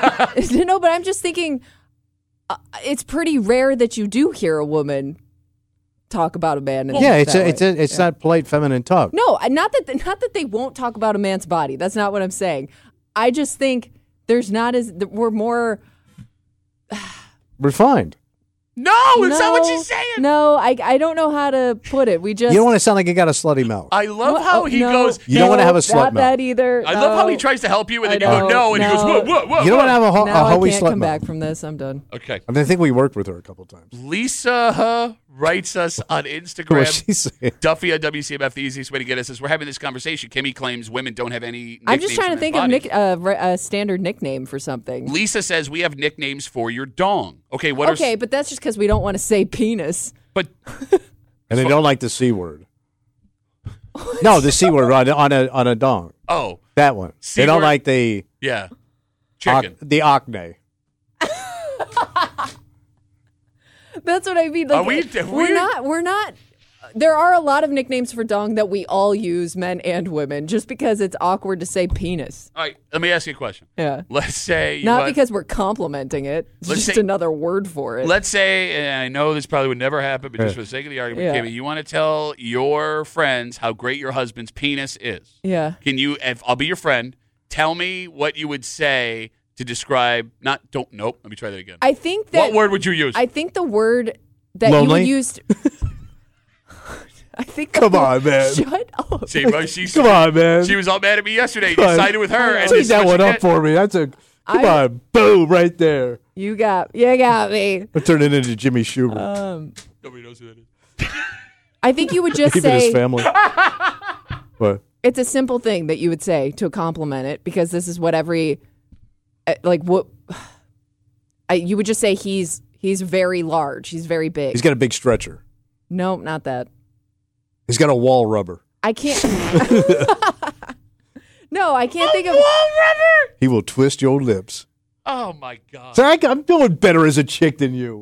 No, but I'm just thinking, uh, it's pretty rare that you do hear a woman talk about a man. in Yeah, it's that a, it's way. a, it's Yeah. not polite feminine talk. No, I- not that not that they won't talk about a man's body. That's not what I'm saying. I just think there's not as we're more. Refined. No, it's not what No, she's saying. No, I I don't know how to put it. We just You don't want to sound like you got a slutty mouth. I love Well, how oh, he no, goes. You don't want to have a no, slut not mouth. that either. I love how he No. tries to help you, and I then you go know, no, and he goes no. whoa, whoa, whoa. You don't whoa. want to have a, ho- Now a I hoey can't slut come mouth. back from this. I'm done. Okay. I mean, I think we worked with her a couple times. Lisa uh, writes us on Instagram. What she saying? Duffy at W C M F, the easiest way to get us is we're having this conversation. Kimmy claims women don't have any. I'm just nicknames trying to for think their of bodies. nick, uh, re- a standard nickname for something. Lisa says we have nicknames for your dong. Okay, what Okay, are? but that's just because we don't want to say penis. But And they don't like the C word. No, the C word on, on a on a dong. oh That one. C they don't word? like the yeah, oc- chicken. the acne. That's what I mean. Like, Are we- we're we're- not. We're not. There are a lot of nicknames for dong that we all use, men and women, just because it's awkward to say penis. All right, let me ask you a question. Yeah. Let's say you Not want- because we're complimenting it. It's Let's just say- another word for it. Let's say, and I know this probably would never happen, but just for the sake of the argument, Yeah. Kimmy, you want to tell your friends how great your husband's penis is. yeah. Can you, if I'll be your friend, tell me what you would say to describe, not, don't, nope, let me try that again. I think that. What word would you use? I think the word that Lonely? you would use. I think. the Come word- on, man. Shut up. See, but she's, Come on, man. she was all mad at me yesterday. You Come on. sided with her. And Take this is that what one you up get. for me. That's a come I- on, boom, right there. You got. You got me. I'll turn it into Jimmy Schubert. Um. Nobody knows who that is. I think you would just Even his say. family. What? It's a simple thing that you would say to compliment it because this is what every uh, like what I, you would just say he's he's very large, he's very big. He's got a big stretcher. No, not that. He's got a wall rubber. I can't. No, I can't a think of. Wall rubber? He will twist your lips. Oh, my God. So I, I'm doing better as a chick than you.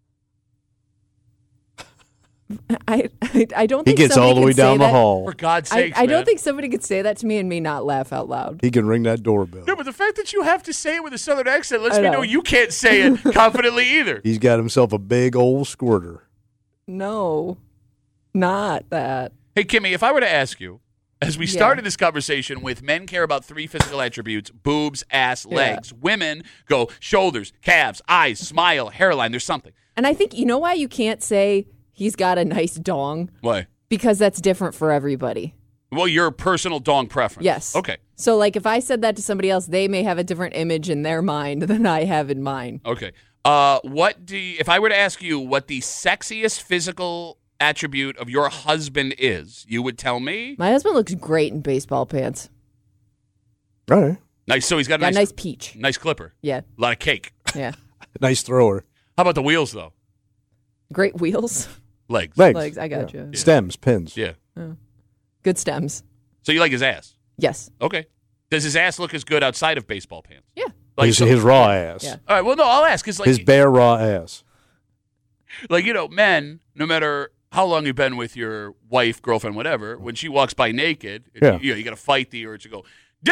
I, I I don't. He think gets somebody all the could way say down the that. hall. For God's I, sakes, I don't man. think somebody could say that to me and me not laugh out loud. He can ring that doorbell. No, but the fact that you have to say it with a southern accent lets I me know. know you can't say it confidently either. He's got himself a big old squirter. No, not that. Hey, Kimmy, if I were to ask you, as we Yeah. started this conversation with men care about three physical attributes, boobs, ass, Yeah. legs. Women go shoulders, calves, eyes, smile, hairline. There's something. And I think you know why you can't say he's got a nice dong? Why? Because that's different for everybody. Well, your personal dong preference. Yes. Okay. So, like, if I said that to somebody else, they may have a different image in their mind than I have in mine. Okay. Uh, what do you, if I were to ask you what the sexiest physical attribute of your husband is, you would tell me? My husband looks great in baseball pants. All right. Nice. So he's got a Got a nice, nice peach. nice clipper. Yeah. A lot of cake. Yeah. Nice thrower. How about the wheels, though? Great wheels. Legs. Legs. Legs. I got you. Stems, pins. Yeah. Good stems. So you like his ass? Yes. Okay. Does his ass look as good outside of baseball pants? Yeah. Like his, so- his raw ass. Yeah. All right. Well, no, I'll ask. Cause like, His bare raw ass. like, you know, men, no matter how long you've been with your wife, girlfriend, whatever, when she walks by naked, Yeah. you know, you got to fight the urge to go,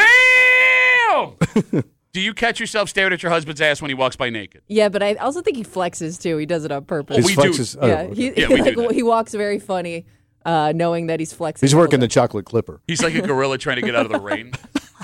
damn! Do you catch yourself staring at your husband's ass when he walks by naked? Yeah, but I also think he flexes too. He does it on purpose. Well, we do. flexes- oh, yeah, okay. he, Yeah, we do like, that. he walks very funny, uh, knowing that he's flexing. He's a little working the bit. chocolate clipper. He's like a gorilla trying to get out of the rain.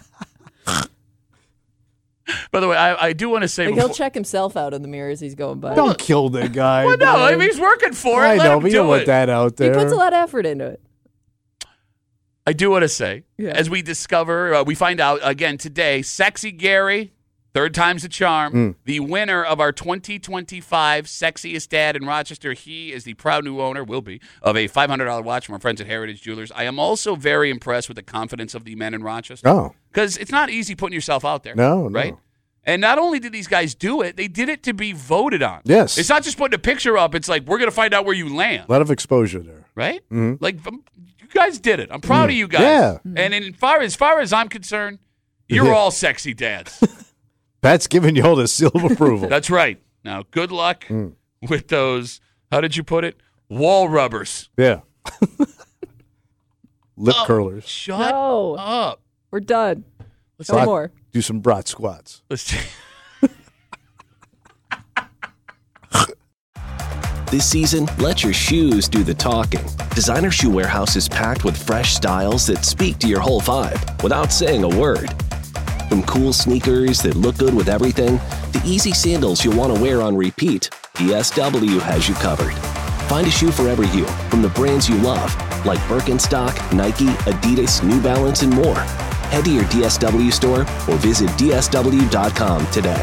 By the way, I, I do want to say Like, before, he'll check himself out in the mirror as he's going by. Don't kill the guy. well, no, I man. mean, he's working for it. I Let know, him but you do don't want it. that out He there. puts a lot of effort into it. I do want to say, Yeah. as we discover, uh, we find out again today, Sexy Gary, third time's a charm, Mm. the winner of our twenty twenty-five Sexiest Dad in Rochester. He is the proud new owner, will be, of a five hundred dollars watch from our friends at Heritage Jewelers. I am also very impressed with the confidence of the men in Rochester. Oh. Because it's not easy putting yourself out there. No, no. Right? And not only did these guys do it, they did it to be voted on. Yes. It's not just putting a picture up. It's like, we're going to find out where you land. A lot of exposure there. Right? Mhm. Like, um, you guys did it. I'm proud of you guys. Yeah. And in far as far as I'm concerned, you're Yeah. all sexy dads. Pat's giving you all the seal of approval. That's right. Now, good luck Mm. with those, how did you put it? Wall rubbers. Yeah. Lip Oh, curlers. Shut No. up. We're done. Let's No take- more. Do some brat squats. Let's take- This season, let your shoes do the talking. Designer Shoe Warehouse is packed with fresh styles that speak to your whole vibe without saying a word. From cool sneakers that look good with everything, to easy sandals you'll want to wear on repeat, D S W has you covered. Find a shoe for every you from the brands you love, like Birkenstock, Nike, Adidas, New Balance, and more. Head to your D S W store or visit D S W dot com today.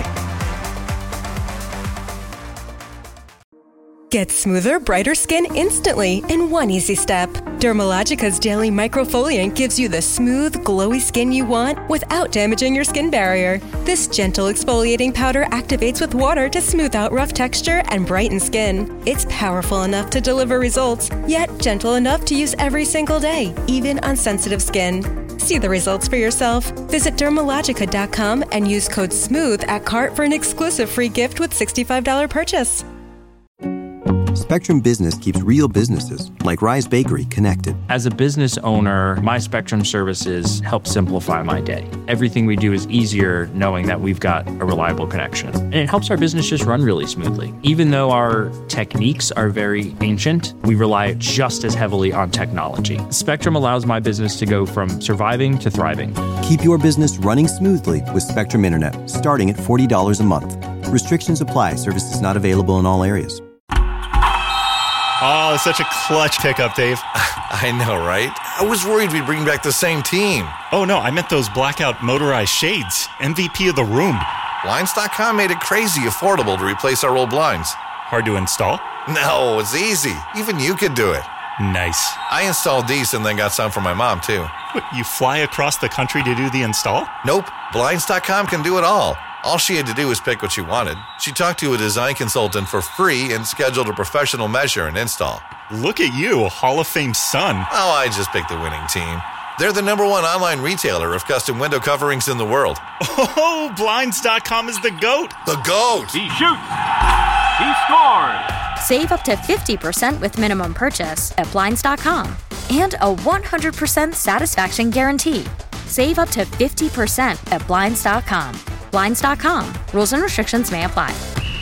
Get smoother, brighter skin instantly in one easy step. Dermalogica's Daily Microfoliant gives you the smooth, glowy skin you want without damaging your skin barrier. This gentle exfoliating powder activates with water to smooth out rough texture and brighten skin. It's powerful enough to deliver results, yet gentle enough to use every single day, even on sensitive skin. See the results for yourself. Visit Dermalogica dot com and use code SMOOTH at cart for an exclusive free gift with sixty-five dollars purchase. Spectrum Business keeps real businesses, like Rise Bakery, connected. As a business owner, my Spectrum services help simplify my day. Everything we do is easier knowing that we've got a reliable connection. And it helps our business just run really smoothly. Even though our techniques are very ancient, we rely just as heavily on technology. Spectrum allows my business to go from surviving to thriving. Keep your business running smoothly with Spectrum Internet, starting at forty dollars a month. Restrictions apply. Services not available in all areas. Oh, such a clutch pickup, Dave. I know, right? I was worried we'd bring back the same team. Oh, no, I meant those blackout motorized shades. M V P of the room. Blinds dot com made it crazy affordable to replace our old blinds. Hard to install? No, it's easy. Even you could do it. Nice. I installed these and then got some for my mom, too. What, you fly across the country to do the install? Nope. Blinds dot com can do it all. All she had to do was pick what she wanted. She talked to a design consultant for free and scheduled a professional measure and install. Look at you, Hall of Fame son. Oh, I just picked the winning team. They're the number one online retailer of custom window coverings in the world. Oh, Blinds dot com is the GOAT. The GOAT. He shoots. He scores. Save up to fifty percent with minimum purchase at Blinds dot com. And a one hundred percent satisfaction guarantee. Save up to fifty percent at Blinds dot com. Blinds dot com. Rules and restrictions may apply.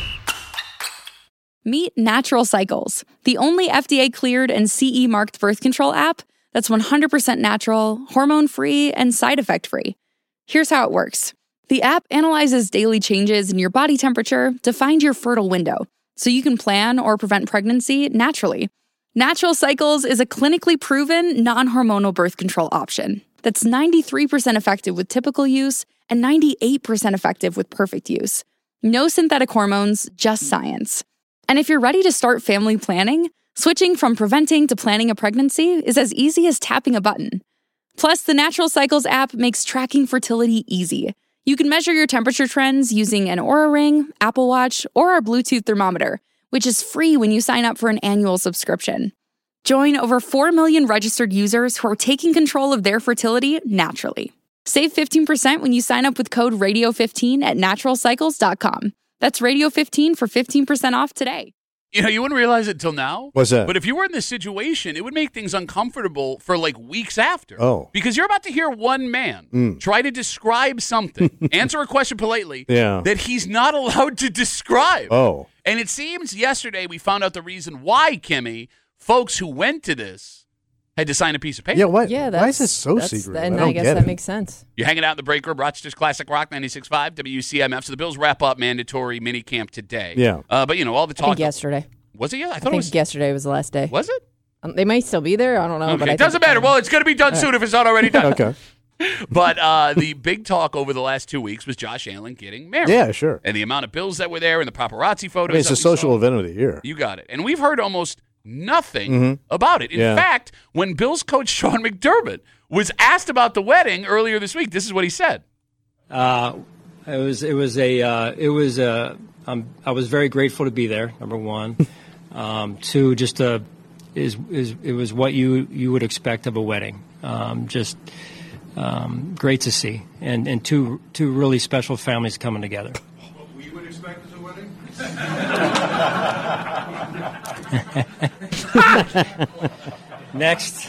Meet Natural Cycles, the only F D A-cleared and C E-marked birth control app that's one hundred percent natural, hormone-free, and side effect-free. Here's how it works. The app analyzes daily changes in your body temperature to find your fertile window, so you can plan or prevent pregnancy naturally. Natural Cycles is a clinically proven, non-hormonal birth control option that's ninety-three percent effective with typical use and ninety-eight percent effective with perfect use. No synthetic hormones, just science. And if you're ready to start family planning, switching from preventing to planning a pregnancy is as easy as tapping a button. Plus, the Natural Cycles app makes tracking fertility easy. You can measure your temperature trends using an Oura Ring, Apple Watch, or our Bluetooth thermometer, which is free when you sign up for an annual subscription. Join over four million registered users who are taking control of their fertility naturally. Save fifteen percent when you sign up with code radio fifteen at natural cycles dot com. That's radio fifteen for fifteen percent off today. You know, you wouldn't realize it till now. What's that? But if you were in this situation, it would make things uncomfortable for like weeks after. Oh. Because you're about to hear one man Mm. try to describe something, answer a question politely, Yeah. that he's not allowed to describe. Oh. And it seems yesterday we found out the reason why, Kimmy, folks who went to this had to sign a piece of paper. Yeah, what? Yeah, why that's, is this so that's- secret? And I, I, don't guess get that it. makes sense. You're hanging out in the break room, Rochester's Classic Rock, ninety-six point five, W C M F. So the Bills wrap up mandatory mini camp today. Yeah. Uh, but, you know, all the I talk. think yesterday. Was it? Yeah, I I thought think it was. yesterday was the last day. Was it? Um, they might still be there. I don't know. Okay, But I it doesn't think matter. Well, it's going to be done All soon right. if it's not already done. Okay. But uh, the big talk over the last two weeks was Josh Allen getting married. Yeah, sure. And the amount of bills that were there and the paparazzi I photos. mean, it's that a we social saw. event of the year. You got it. And we've heard almost nothing Mhm. about it. In Yeah. fact, when Bills coach Sean McDermott was asked about the wedding earlier this week, this is what he said. Uh, it was it was a uh, it was a um, I was very grateful to be there. Number one, um, two, just uh is is it was what you you would expect of a wedding. Um, just um, great to see, and and two two really special families coming together. What we would expect as a wedding? Next,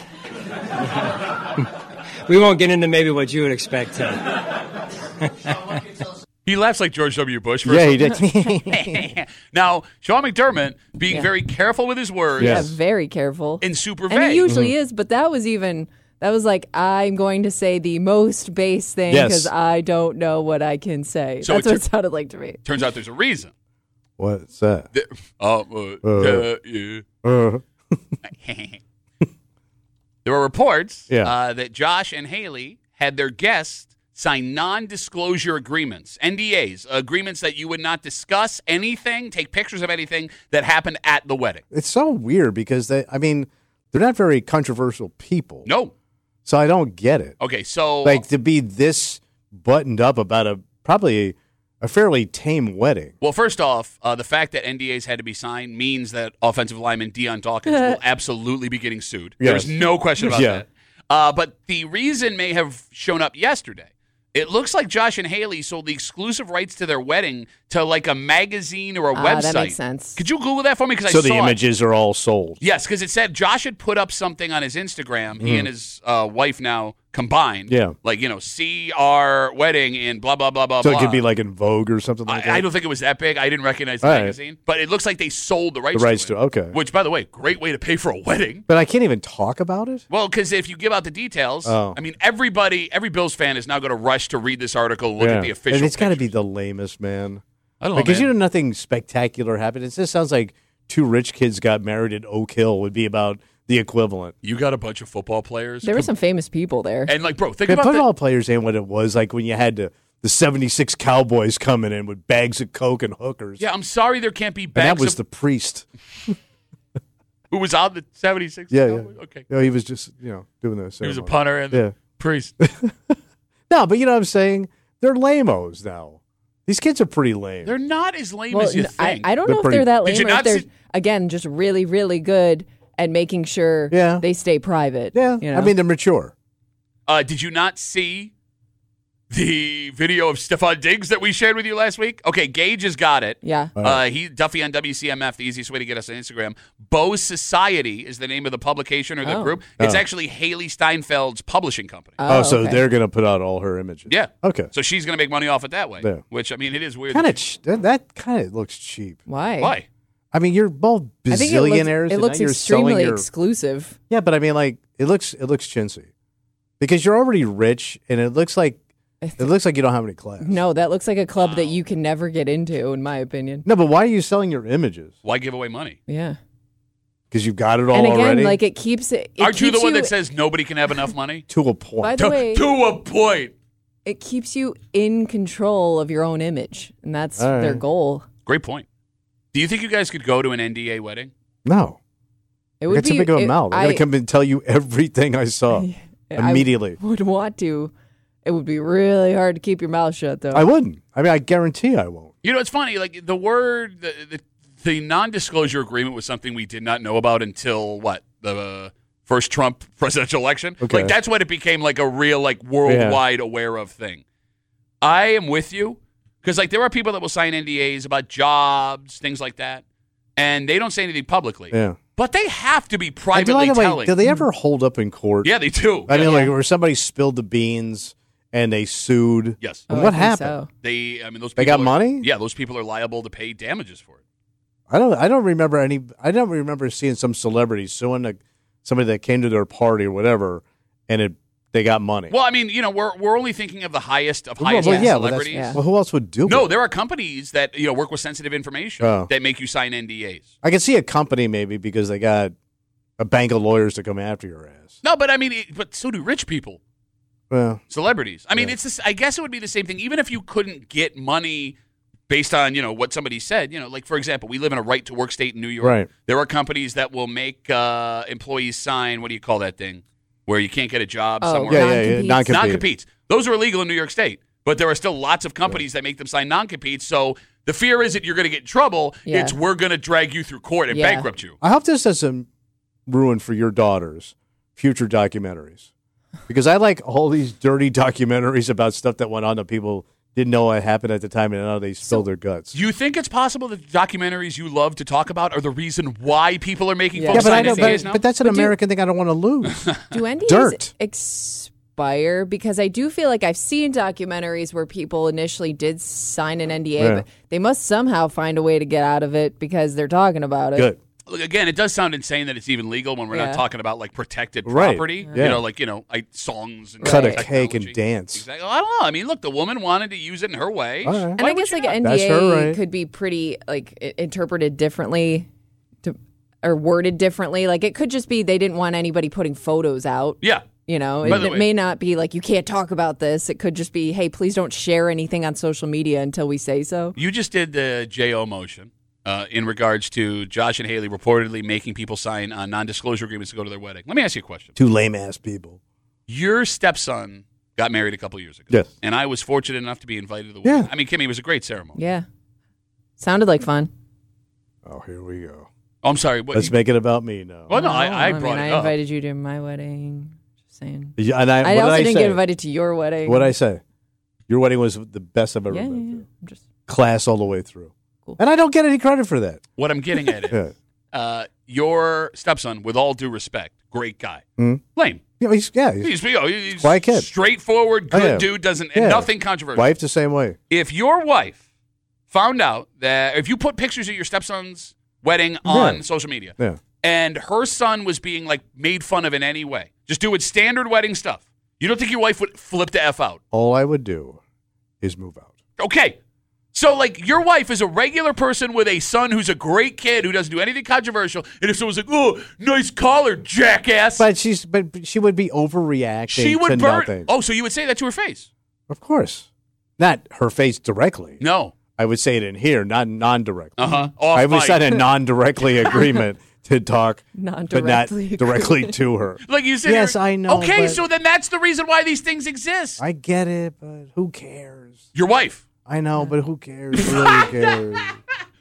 we won't get into maybe what you would expect. Uh, He laughs like George W. Bush. For Yeah, he did. Now, Sean McDermott being Yeah. very careful with his words Yeah, very careful. and super And vague. he usually is, but that was even, that was like, I'm going to say the most base thing Yes. because I don't know what I can say. So That's it what tur- it sounded like to me. Turns out there's a reason. What's that? The- uh, uh, Uh. uh, yeah. Uh, There were reports Yeah. uh, that Josh and Haley had their guests sign non-disclosure agreements, N D As, agreements that you would not discuss anything, take pictures of anything that happened at the wedding. it's so weird because they, I mean, they're not very controversial people. No. So I don't get it. Okay, so Like to be this buttoned up about a probably a, a fairly tame wedding. well, first off, uh, the fact that N D As had to be signed means that offensive lineman Deion Dawkins will absolutely be getting sued. Yes. There's no question about Yeah. that. Uh, but the reason may have shown up yesterday. It looks like Josh and Haley sold the exclusive rights to their wedding to like a magazine or a Ah, website. that makes sense. Could you Google that for me? Because So I the saw it. images are all sold. Yes, because it said Josh had put up something on his Instagram. He Mhm. and his uh, wife now combined. Yeah. Like, you know, see our wedding in blah, blah, blah, blah, So blah. it could be like in Vogue or something like that. I, I don't think it was that big. I didn't recognize the All right. magazine. But it looks like they sold the rights, the rights to to it. okay. Which, by the way, great way to pay for a wedding. But I can't even talk about it. Well, because if you give out the details, Oh. I mean, everybody, every Bills fan is now going to rush to read this article, look Yeah. at the official. And it's got to be the lamest, man. I don't know, Because man. you know nothing spectacular happened. It just sounds like two rich kids got married at Oak Hill would be about the equivalent. You got a bunch of football players. There were some famous people there. And, like, bro, think Yeah, about that. football players ain't what it was like when you had to, the seventy-six Cowboys coming in with bags of Coke and hookers. Yeah, I'm sorry there can't be And bags that was of, the priest. who was on the seventy-six. Yeah, yeah. Cowboys? Okay. No, he was just, you know, doing this. He was a punter and Yeah. priest. No, but you know what I'm saying? They're lame-os now. These kids are pretty lame. They're not as lame Well, as you n- I, think. I don't They're know pretty- if they're that Did lame you or if not they're, see- again, just really, really good and making sure Yeah. they stay private. Yeah, you know? I mean, they're mature. Uh, did you not see the video of Stephon Diggs that we shared with you last week? Okay, Gage has got it. Yeah. Uh, he Duffy on W C M F, the easiest way to get us on Instagram. Bo Society is the name of the publication or the Oh. group. It's Oh. actually Haley Steinfeld's publishing company. Oh, so they're going to put out all her images. Yeah. Okay. So she's going to make money off it that way. Yeah. Which, I mean, it is weird. Kind that of ch- that, that kind of looks cheap. Why? Why? I mean, you're both I think it looks, bazillionaires. it and looks now you're selling extremely your- exclusive. Yeah, but I mean, like it looks it looks chintzy because you're already rich, and it looks like it looks like you don't have any class. No, that looks like a club that you can never get into, in my opinion. No, but why are you selling your images? Why give away money? Yeah. Because you've got it all And again, already. like it keeps it. it Aren't you the keeps one that says nobody can have enough money? to a point. By the to, way, to a point. it keeps you in control of your own image, and that's All right. their goal. Great point. Do you think you guys could go to an N D A wedding? No, It I would got too be big of a it- mouth. I, I- got to come and tell you everything I saw I immediately. would want to. It would be really hard to keep your mouth shut, though. I wouldn't. I mean, I guarantee I won't. You know, it's funny. Like the word, the, the, the non-disclosure agreement was something we did not know about until what the uh, first Trump presidential election. Okay. Like that's when it became like a real, like worldwide aware of thing. I am with you because like there are people that will sign N D As about jobs, things like that, and they don't say anything publicly. Yeah. But they have to be And do, privately like, wait, telling. do they ever hold up in court? Yeah, they do. I mean, Yeah. like where somebody spilled the beans and they sued. Yes. And Oh, what I think happened? so. They, I mean, those. They people got are- money? Yeah, those people are liable to pay damages for it. I don't. I don't remember any. I don't remember seeing some celebrity suing a, somebody that came to their party or whatever, and it they got money. Well, I mean, you know, we're we're only thinking of the highest of Well, highest well, yeah, well, that's- celebrities. well, who else would do No, it? there are companies that you know work with sensitive information Oh. that make you sign N D As. I can see a company maybe because they got a bank of lawyers to come after your ass. No, but I mean, it, but so do rich people, Well, celebrities. I mean, Yeah. it's this, I guess it would be the same thing, even if you couldn't get money based on you know what somebody said. You know, like for example, we live in a right to work state in New York. Right. There are companies that will make uh, employees sign. What do you call that thing? Where you can't get a job Oh, somewhere. yeah, yeah, yeah, non-competes. non-compete. Non-competes. Those are illegal in New York State, but there are still lots of companies that make them sign non-competes. So the fear is that you're going to get in trouble. Yeah. It's we're going to drag you through court and Yeah. bankrupt you. I hope this doesn't ruin for your daughters future documentaries, because I like all these dirty documentaries about stuff that went on that people didn't know what happened at the time, and now they spilled their guts. Do you think it's possible that the documentaries you love to talk about are the reason why people are making Yeah. folks yeah, but I sign know, N D As but, now? but that's an But do- American thing I don't want to lose. Do N D As Dirt. expire? Because I do feel like I've seen documentaries where people initially did sign an N D A, Yeah. but they must somehow find a way to get out of it because they're talking about it. Good. Look, again, it does sound insane that it's even legal when we're Yeah. not talking about like protected Right. property. Yeah. You know, like you know, I, songs and Cut a technology. cake and dance. Exactly. I don't know. I mean, look, the woman wanted to use it in her way. All right. And Why I would guess you like not? an That's N D A her right. could be pretty like i- interpreted differently to, or worded differently. Like it could just be they didn't want anybody putting photos out. Yeah. You know, By it, the it way- may not be like you can't talk about this. It could just be, hey, please don't share anything on social media until we say so. You just did the J O motion uh, in regards to Josh and Haley reportedly making people sign uh, non-disclosure agreements to go to their wedding. Let me ask you a question. Two lame ass people. Your stepson got married a couple years ago. Yes. And I was fortunate enough to be invited to the wedding. Yeah. I mean, Kimmy, it was a great ceremony. Yeah. Sounded like fun. Oh, here we go. Oh, I'm sorry. What, Let's make it about me now. well, no, I, I mean, brought I it up. invited you to my wedding. Just saying. Yeah, and I, I what also did I didn't say? get invited to your wedding. What did I say? Your wedding was the best I've ever Yeah, yeah, been yeah. to. I'm just Class all the way through. Cool. And I don't get any credit for that. What I'm getting at is Yeah. uh, your stepson, with all due respect, great guy. Hmm? Lame. You know, he's, yeah, he's, He's, you know, he's Quiet kid. straightforward, Oh, good yeah. dude, doesn't Yeah. nothing controversial. wife the same way. If your wife found out that if you put pictures of your stepson's wedding on Yeah. social media Yeah. and her son was being like made fun of in any way, just doing standard wedding stuff, you don't think your wife would flip the F out? All I would do is move out. Okay. So, like, your wife is a regular person with a son who's a great kid who doesn't do anything controversial. And if someone's like, oh, nice collar, jackass. But she's but she would be overreacting she would to burn. nothing. Oh, so you would say that to her face? Of course. Not her face directly. No. I would say it in here, not non-directly. Uh-huh. Off I would mic. sign a non-directly agreement to talk, but not Non-directly directly to her. Like you said. Yes, I know, Okay, but- so then that's the reason why these things exist. I get it, but who cares? Your wife. I know, but who cares? Who really cares?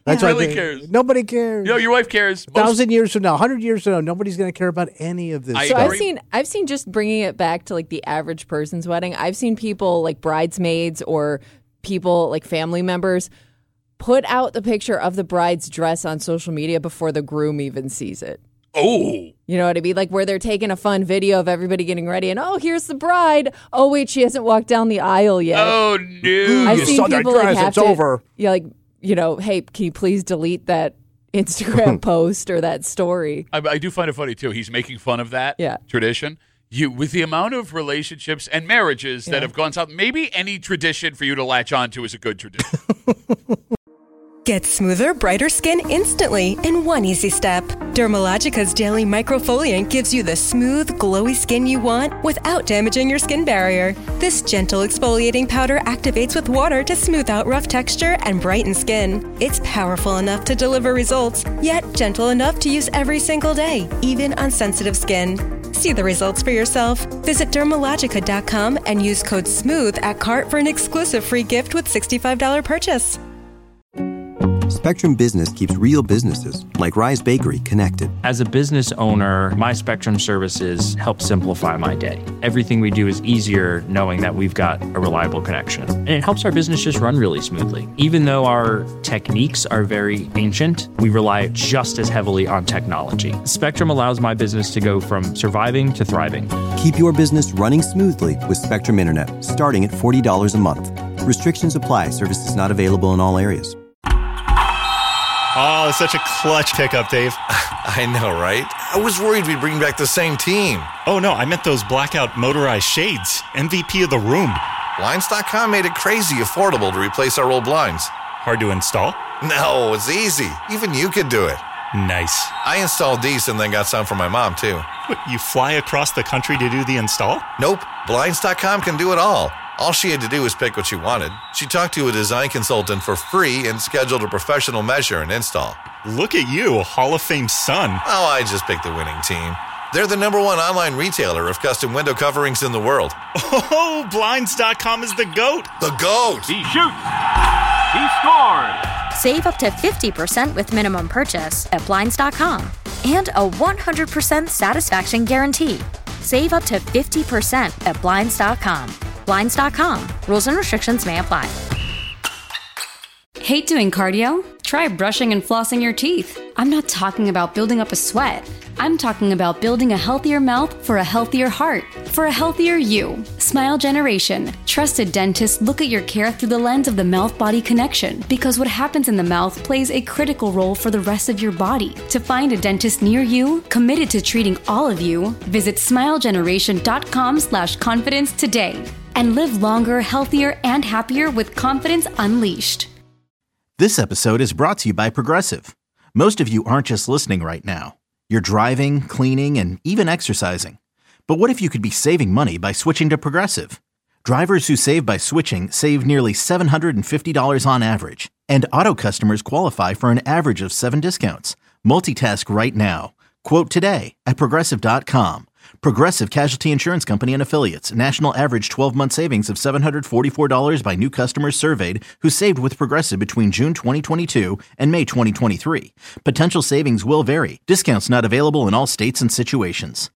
That's Who why really they- cares? Nobody cares. No, your wife cares. A thousand years from now, a hundred years from now, nobody's going to care about any of this. I So stuff. I've seen I've seen just bringing it back to like the average person's wedding. I've seen people like bridesmaids or people like family members put out the picture of the bride's dress on social media before the groom even sees it. Oh. You know what I mean? Like where they're taking a fun video of everybody getting ready and, oh, here's the bride. Oh, wait, she hasn't walked down the aisle yet. Oh, no. I've You seen saw that people like dress, have it's to, over. Yeah, like, you know, hey, can you please delete that Instagram post or that story? I, I do find it funny, too. He's making fun of that Yeah. tradition. You, with the amount of relationships and marriages that Yeah. have gone south, maybe any tradition for you to latch on to is a good tradition. Get smoother, brighter skin instantly in one easy step. Dermalogica's Daily Microfoliant gives you the smooth, glowy skin you want without damaging your skin barrier. This gentle exfoliating powder activates with water to smooth out rough texture and brighten skin. It's powerful enough to deliver results, yet gentle enough to use every single day, even on sensitive skin. See the results for yourself. Visit dermalogica dot com and use code SMOOTH at cart for an exclusive free gift with sixty-five dollars purchase. Spectrum Business keeps real businesses, like Rise Bakery, connected. As a business owner, my Spectrum services help simplify my day. Everything we do is easier knowing that we've got a reliable connection. And it helps our business just run really smoothly. Even though our techniques are very ancient, we rely just as heavily on technology. Spectrum allows my business to go from surviving to thriving. Keep your business running smoothly with Spectrum Internet, starting at forty dollars a month. Restrictions apply. Services not available in all areas. Oh, such a clutch pickup, Dave. I know, right? I was worried we'd bring back the same team. Oh, no, I meant those blackout motorized shades. M V P of the room. Blinds dot com made it crazy affordable to replace our old blinds. Hard to install? No, it's easy. Even you could do it. Nice. I installed these and then got some for my mom, too. What, you fly across the country to do the install? Nope. Blinds dot com can do it all. All she had to do was pick what she wanted. She talked to a design consultant for free and scheduled a professional measure and install. Look at you, a Hall of Fame son. Oh, I just picked the winning team. They're the number one online retailer of custom window coverings in the world. Oh, Blinds dot com is the GOAT. The GOAT! He shoots. He scores. Save up to fifty percent with minimum purchase at Blinds dot com and a one hundred percent satisfaction guarantee. Save up to fifty percent at Blinds dot com. Blinds dot com. Rules and restrictions may apply. Hate doing cardio? Try brushing and flossing your teeth. I'm not talking about building up a sweat. I'm talking about building a healthier mouth for a healthier heart, for a healthier you. Smile Generation. Trusted dentists look at your care through the lens of the mouth-body connection, because what happens in the mouth plays a critical role for the rest of your body. To find a dentist near you, committed to treating all of you, visit smile generation dot com slash confidence today. And live longer, healthier, and happier with confidence unleashed. This episode is brought to you by Progressive. Most of you aren't just listening right now. You're driving, cleaning, and even exercising. But what if you could be saving money by switching to Progressive? Drivers who save by switching save nearly seven hundred fifty dollars on average. And auto customers qualify for an average of seven discounts. Multitask right now. Quote today at Progressive dot com. Progressive Casualty Insurance Company and Affiliates. National average twelve-month savings of seven hundred forty-four dollars by new customers surveyed who saved with Progressive between June twenty twenty-two and May twenty twenty-three. Potential savings will vary. Discounts not available in all states and situations.